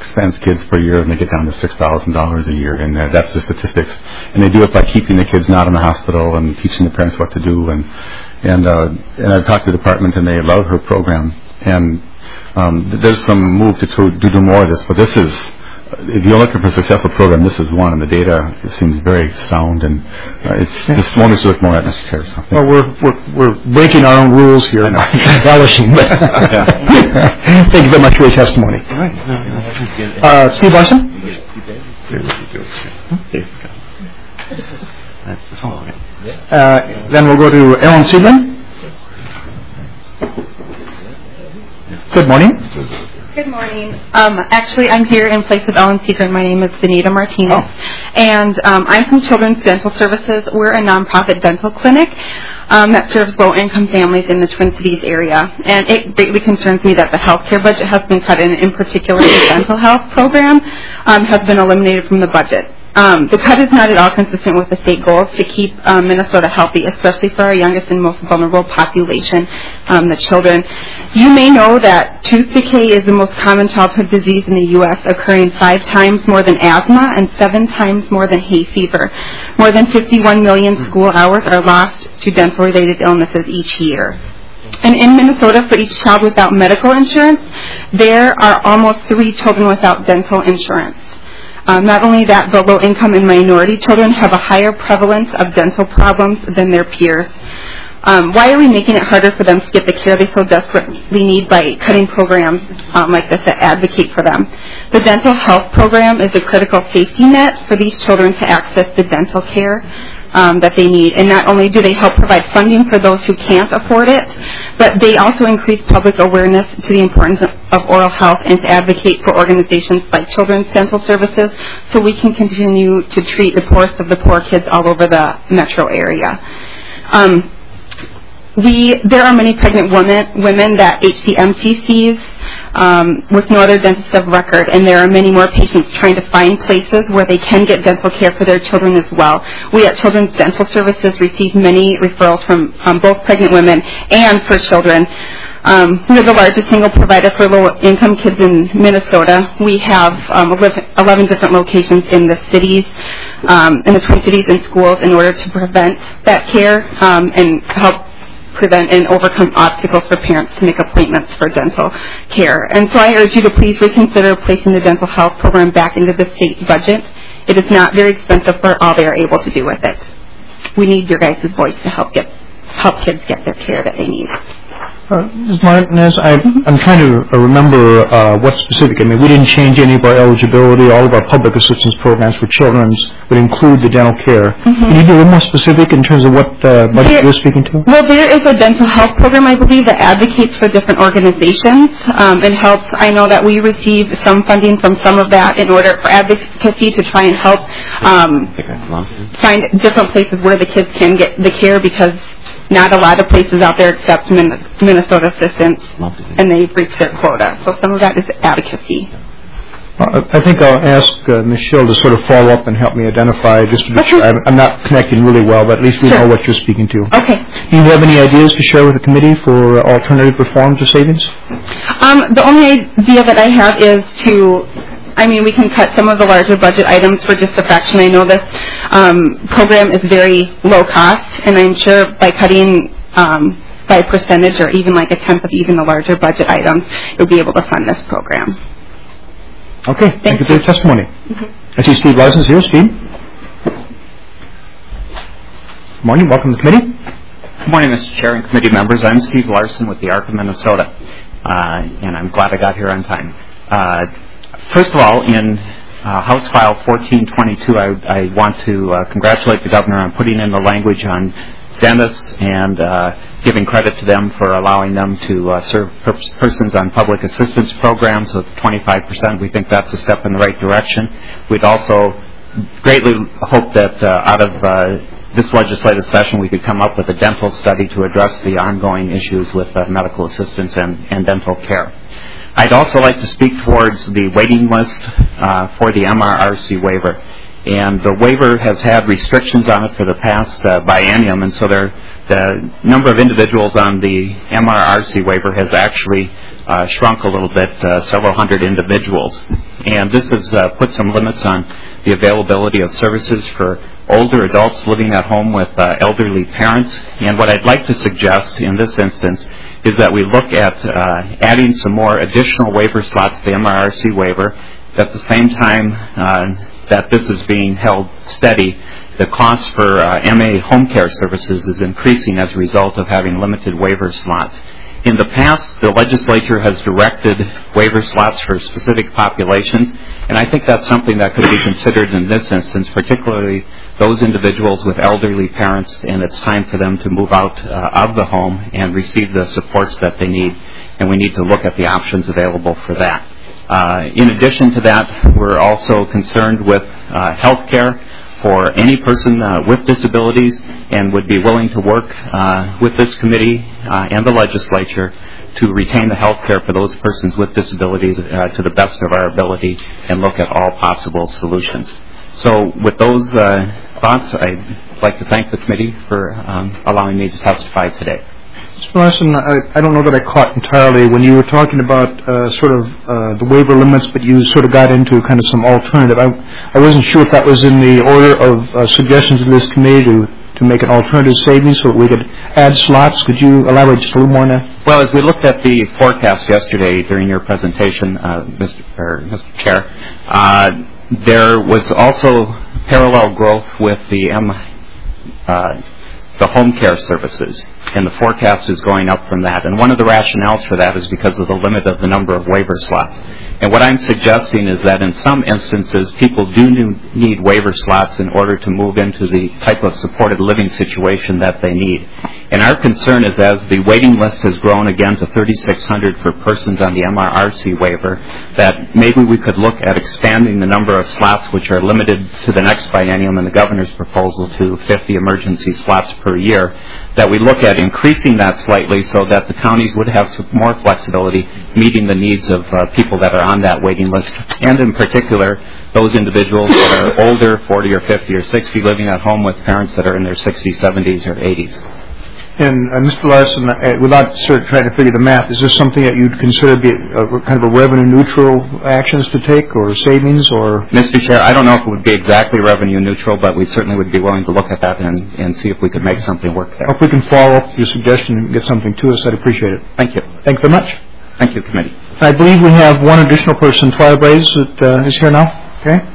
S22: expense kids per year, and they get down to six thousand dollars a year, and uh, that's the statistics. And they do it by keeping the kids not in the hospital and teaching the parents what to do. And and uh, and I've talked to the department, and they love her program. And um, there's some move to, to to do more of this, but this is. If you're looking for a successful program, this is one, and the data it seems very sound, and uh, it's just one we should look more at, Mister Chair. So,
S1: well, we're, we're we're breaking our own rules here, embellishing. But thank you very much for your testimony. All right. Uh, Steve Larson. Uh, then we'll go to Ellen Seidlin. Good morning.
S5: Good morning. Um, actually, I'm here in place of Ellen Seidlin. My name is Danita Martinez, oh. and um, I'm from Children's Dental Services. We're a nonprofit dental clinic um, that serves low-income families in the Twin Cities area. And it greatly concerns me that the healthcare budget has been cut, and in particular, the dental health program um, has been eliminated from the budget. Um, the cut is not at all consistent with the state goals to keep um, Minnesota healthy, especially for our youngest and most vulnerable population, um, the children. You may know that tooth decay is the most common childhood disease in the U S, occurring five times more than asthma and seven times more than hay fever. More than fifty-one million school hours are lost to dental-related illnesses each year. And in Minnesota, for each child without medical insurance, there are almost three children without dental insurance. Um, not only that, but low-income and minority children have a higher prevalence of dental problems than their peers. Um, why are we making it harder for them to get the care they so desperately need by cutting programs um, like this that advocate for them? The dental health program is a critical safety net for these children to access the dental care um, that they need. And not only do they help provide funding for those who can't afford it, but they also increase public awareness to the importance of, of oral health and to advocate for organizations like Children's Dental Services so we can continue to treat the poorest of the poor kids all over the metro area. Um, We, there are many pregnant women, women that H D M C sees um, with no other dentist of record, and there are many more patients trying to find places where they can get dental care for their children as well. We at Children's Dental Services receive many referrals from um, both pregnant women and for children. Um, we are the largest single provider for low-income kids in Minnesota. We have um, eleven different locations in the cities, um, in the Twin Cities and schools in order to prevent that care um, and help prevent and overcome obstacles for parents to make appointments for dental care. And so I urge you to please reconsider placing the dental health program back into the state budget. It is not very expensive for all they are able to do with it. We need your guys' voice to help get help kids get their care that they need.
S1: Uh, Miz Martinez, I, I'm trying to remember uh, what specific. I mean, we didn't change any of our eligibility. All of our public assistance programs for children would include the dental care. Mm-hmm. Can you be a little more specific in terms of what uh, budget there, you're speaking to?
S5: Well, there is a dental health program, I believe, that advocates for different organizations um, and helps. I know that we receive some funding from some of that in order for advocacy to try and help um, find different places where the kids can get the care, because not a lot of places out there accept Minnesota assistance, and they've reached their quota. So some of that is advocacy.
S1: Uh, I think I'll ask uh, Michelle to sort of follow up and help me identify, just to be sure. I'm, I'm not connecting really well, but at least we sure. know what you're speaking to.
S5: Okay.
S1: Do you have any ideas to share with the committee for uh, alternative reforms or savings?
S5: Um, the only idea that I have is to... I mean, we can cut some of the larger budget items for just a fraction. I know this um, program is very low cost, and I'm sure by cutting um, by a percentage or even like a tenth of even the larger budget items, you'll be able to fund this program.
S1: Okay. Thank, Thank you for your testimony. Mm-hmm. I see Steve Larson's here. Steve. Good morning. Welcome to the committee.
S7: Good morning, Mister Chair and committee members. I'm Steve Larson with the A R C of Minnesota, uh, and I'm glad I got here on time. Uh, First of all, in uh, House File fourteen twenty-two, I, I want to uh, congratulate the governor on putting in the language on dentists and uh, giving credit to them for allowing them to uh, serve per- persons on public assistance programs with twenty-five percent. We think that's a step in the right direction. We'd also greatly hope that uh, out of uh, this legislative session we could come up with a dental study to address the ongoing issues with uh, medical assistance and, and dental care. I'd also like to speak towards the waiting list uh, for the M R R C waiver. And the waiver has had restrictions on it for the past uh, biennium, and so there, the number of individuals on the M R R C waiver has actually uh, shrunk a little bit, uh, several hundred individuals. And this has uh, put some limits on the availability of services for older adults living at home with uh, elderly parents. And what I'd like to suggest in this instance is that we look at uh, adding some more additional waiver slots to the M R R C waiver. At the same time uh, that this is being held steady, the cost for uh, M A home care services is increasing as a result of having limited waiver slots. In the past, the legislature has directed waiver slots for specific populations, and I think that's something that could be considered in this instance, particularly those individuals with elderly parents, and it's time for them to move out uh, of the home and receive the supports that they need, and we need to look at the options available for that. Uh, in addition to that, we're also concerned with uh, health care for any person uh, with disabilities, and would be willing to work uh, with this committee uh, and the legislature to retain the health care for those persons with disabilities uh, to the best of our ability and look at all possible solutions. So with those uh, thoughts, I'd like to thank the committee for um, allowing me to testify today.
S1: Mister Larson, I, I don't know that I caught entirely when you were talking about uh, sort of uh, the waiver limits, but you sort of got into kind of some alternative. I, I wasn't sure if that was in the order of uh, suggestions of this committee to, to make an alternative savings so that we could add slots. Could you elaborate just a little more on that?
S7: Well, as we looked at the forecast yesterday during your presentation, uh, Mister Or, Mister Chair, uh, there was also parallel growth with the M, uh, the home care services, and the forecast is going up from that. And one of the rationales for that is because of the limit of the number of waiver slots. And what I'm suggesting is that in some instances, people do need waiver slots in order to move into the type of supported living situation that they need. And our concern is, as the waiting list has grown again to thirty-six hundred for persons on the M R R C waiver, that maybe we could look at expanding the number of slots, which are limited to the next biennium in the governor's proposal to fifty emergency slots per year, that we look at increasing that slightly so that the counties would have some more flexibility meeting the needs of uh, people that are on that waiting list, and in particular those individuals that are older, forty or fifty or sixty, living at home with parents that are in their sixties, seventies, or eighties.
S1: And uh, Mister Larson, uh, without sort of trying to figure the math, is this something that you'd consider be a, kind of a revenue-neutral actions to take, or savings, or?
S7: Mister Chair, I don't know if it would be exactly revenue-neutral, but we certainly would be willing to look at that and, and see if we could make something work there.
S1: If we can follow up your suggestion and get something to us, I'd appreciate it.
S7: Thank you.
S1: Thank you very much.
S7: Thank you, committee.
S1: I believe we have one additional person, Twyla Braze, that uh, is here now. Okay.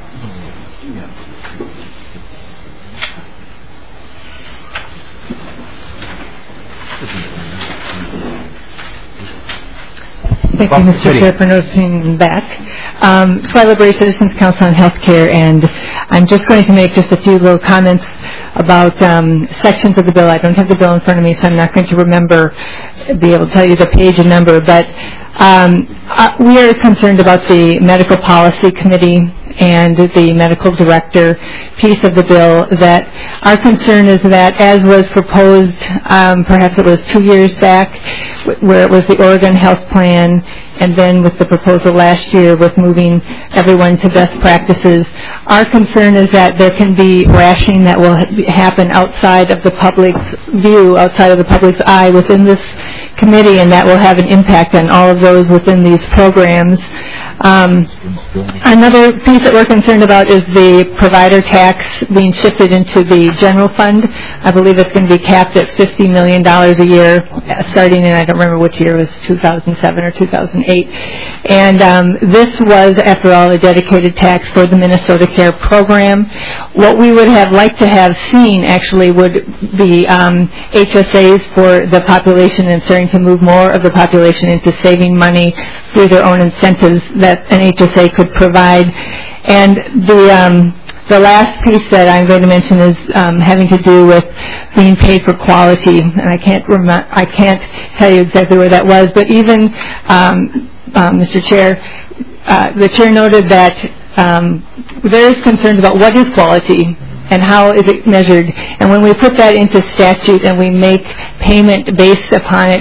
S11: Thank you, Mister Chair, for noticing me back. Um, Twyla Braze, Citizens Council on Healthcare, and I'm just going to make just a few little comments about um, sections of the bill. I don't have the bill in front of me, so I'm not going to remember, be able to tell you the page and number, but um, uh, we are concerned about the Medical Policy Committee and the medical director piece of the bill. That our concern is that, as was proposed, um, perhaps it was two years back, where it was the Oregon Health Plan, and then with the proposal last year with moving everyone to best practices, our concern is that there can be rationing that will happen outside of the public's view, outside of the public's eye within this committee, and that will have an impact on all of those within these programs. Um, another piece that we're concerned about is the provider tax being shifted into the general fund. I believe it's going to be capped at fifty million dollars a year, starting in, I don't remember which year, it was two thousand seven or two thousand eight. And um, this was, after all, a dedicated tax for the Minnesota Care program. What we would have liked to have seen, actually, would be um, H S As for the population, and starting to move more of the population into saving money through their own incentives that an H S A could provide. And the um, the last piece that I'm going to mention is um, having to do with being paid for quality, and I can't rem- I can't tell you exactly where that was, but even um, uh, Mister Chair, uh, the chair noted that um, there is concerns about what is quality and how is it measured, and when we put that into statute and we make payment based upon it,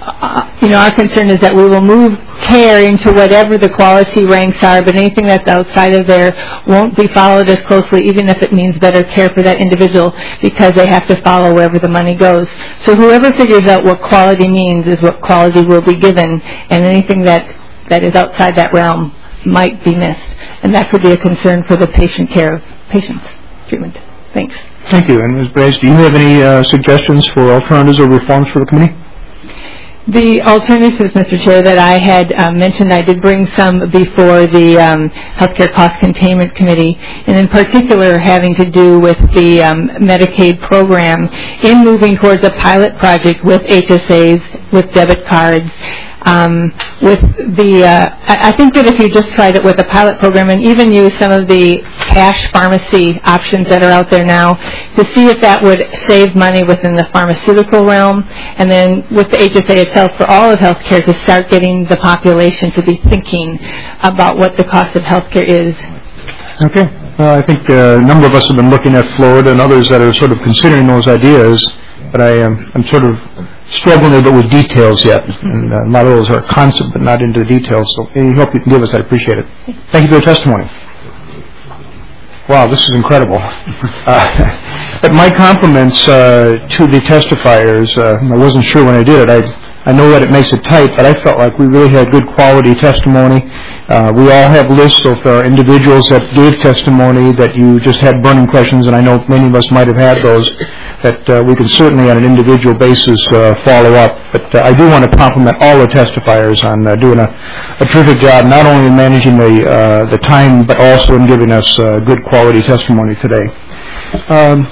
S11: uh, you know, our concern is that we will move care into whatever the quality ranks are, but anything that's outside of there won't be followed as closely, even if it means better care for that individual, because they have to follow wherever the money goes. So whoever figures out what quality means is what quality will be given, and anything that, that is outside that realm might be missed. And that could be a concern for the patient care of patients' treatment. Thanks.
S1: Thank you. And Miz Brace, do you have any uh, suggestions for alternatives or reforms for the committee?
S11: The alternatives, Mister Chair, that I had uh, mentioned, I did bring some before the um, Healthcare Cost Containment Committee, and in particular having to do with the um, Medicaid program in moving towards a pilot project with H S As, with debit cards. Um, with the, uh, I think that if you just tried it with a pilot program and even use some of the cash pharmacy options that are out there now to see if that would save money within the pharmaceutical realm, and then with the H S A itself for all of healthcare to start getting the population to be thinking about what the cost of healthcare is.
S1: Okay. Well, I think uh, a number of us have been looking at Florida and others that are sort of considering those ideas, but I am I'm sort of struggling a little bit with details yet, and uh, a lot of those are concept but not into the details, so any help you can give us, I'd appreciate it. Thank you for your testimony. Wow, this is incredible. Uh, but my compliments uh, to the testifiers. Uh, I wasn't sure when I did it. I I know that it makes it tight, but I felt like we really had good quality testimony. Uh, we all have lists of uh, individuals that gave testimony that you just had burning questions, and I know many of us might have had those, that uh, we can certainly on an individual basis uh, follow up. But uh, I do want to compliment all the testifiers on uh, doing a, a terrific job, not only in managing the, uh, the time, but also in giving us uh, good quality testimony today. Um,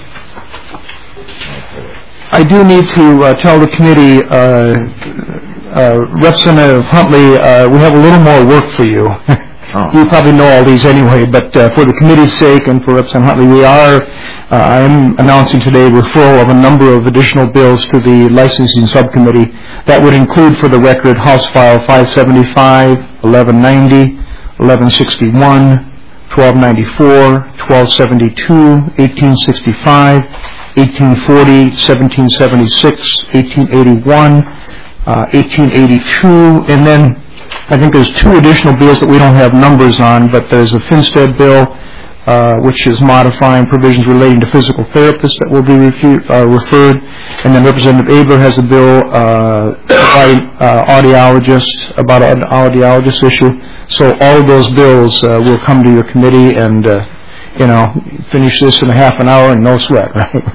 S1: I do need to uh, tell the committee, uh, uh, Representative Huntley, uh, we have a little more work for you. Oh. You probably know all these anyway, but uh, for the committee's sake and for Representative Huntley, we are, uh, I am announcing today referral of a number of additional bills to the licensing subcommittee. That would include, for the record, House File five seventy-five, eleven ninety, eleven sixty-one, twelve ninety-four, twelve seventy-two, eighteen sixty-five, eighteen forty, seventeen seventy-six, eighteen eighty-one, uh, eighteen eighty-two, and then I think there's two additional bills that we don't have numbers on, but there's a Finstead bill, uh, which is modifying provisions relating to physical therapists that will be refu- uh, referred, and then Representative Abler has a bill uh, by uh, audiologists, about an audiologist issue. So all of those bills uh, will come to your committee and uh, you know, finish this in a half an hour and no sweat, right?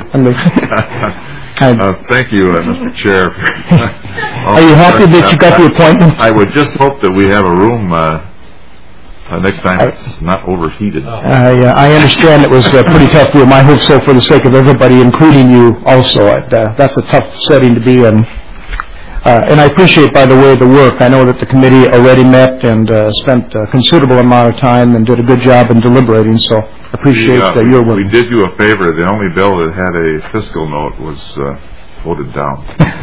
S9: uh, thank you, uh, Mister Chair.
S1: Are you happy that you got the appointment?
S9: I would just hope that we have a room uh, uh, next time it's not overheated.
S1: Uh, yeah, I understand it was a pretty tough room. I hope so for the sake of everybody, including you also. Uh, that's a tough setting to be in. Uh, and I appreciate, by the way, the work. I know that the committee already met and uh, spent a considerable amount of time and did a good job in deliberating, so I appreciate
S9: we, uh,
S1: uh, your work.
S9: We did you a favor. The only bill that had a fiscal note was uh, voted down.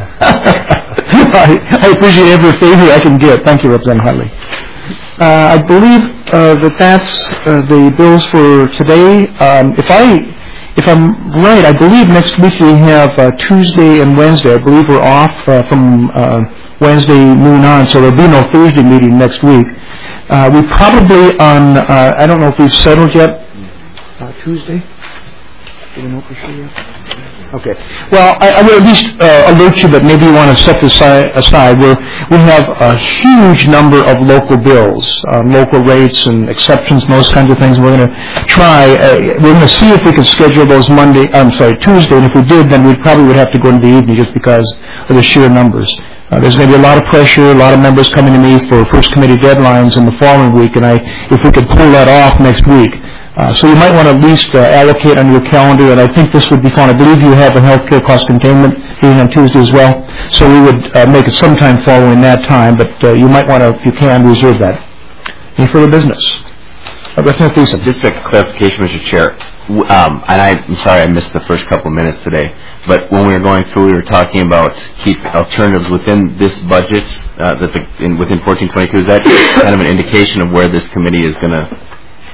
S9: I,
S1: I appreciate every favor I can get. Thank you, Representative Huntley. Uh, I believe uh, that that's uh, the bills for today. Um, if I... If I'm right, I believe next week we have uh, Tuesday and Wednesday. I believe we're off uh, from uh, Wednesday noon on, so there'll be no Thursday meeting next week. Uh, we probably on, uh, I don't know if we've settled yet. Uh, Tuesday? Do we know for sure yet? Okay. Well, I, I will at least uh, alert you that maybe you want to set this aside. We're, we have a huge number of local bills, um, local rates and exceptions and those kinds of things. We're going to try, uh, we're going to see if we can schedule those Monday, I'm sorry, Tuesday, and if we did, then we probably would have to go into the evening just because of the sheer numbers. Uh, there's going to be a lot of pressure, a lot of members coming to me for first committee deadlines in the following week, and I, if we could pull that off next week. Uh, so you might want to at least uh, allocate on your calendar, and I think this would be fun. I believe you have a healthcare cost containment meeting on Tuesday as well, so we would uh, make it sometime following that time, but uh, you might want to, if you can, reserve that. Any further business? Uh, Representative Thiessen.
S3: Just a clarification, Mister Chair, um, and I, I'm sorry I missed the first couple of minutes today, but when we were going through, we were talking about keep alternatives within this budget, uh, that the, in, within fourteen twenty-two. Is that kind of an indication of where this committee is going to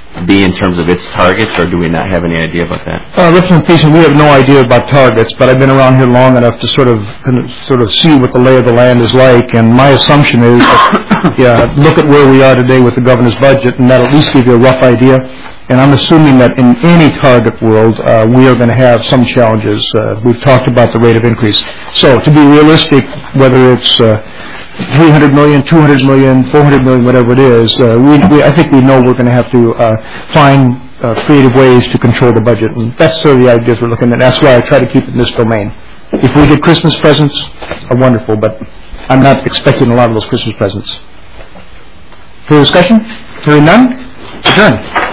S3: be in terms of its targets, or do we not have any idea about that?
S1: Uh, Representative Thiessen, we have no idea about targets, but I've been around here long enough to sort of sort of see what the lay of the land is like, and my assumption is, that, yeah, look at where we are today with the governor's budget, and that'll at least give you a rough idea. And I'm assuming that in any target world, uh, we are going to have some challenges. Uh, we've talked about the rate of increase. So to be realistic, whether it's uh, three hundred million, two hundred million, four hundred million, whatever it is, uh, we, we, I think we know we're going to have to uh, find uh, creative ways to control the budget. And that's sort of the ideas we're looking at. That's why I try to keep it in this domain. If we get Christmas presents, are wonderful, but I'm not expecting a lot of those Christmas presents. Further discussion? Hearing none? Adjourn.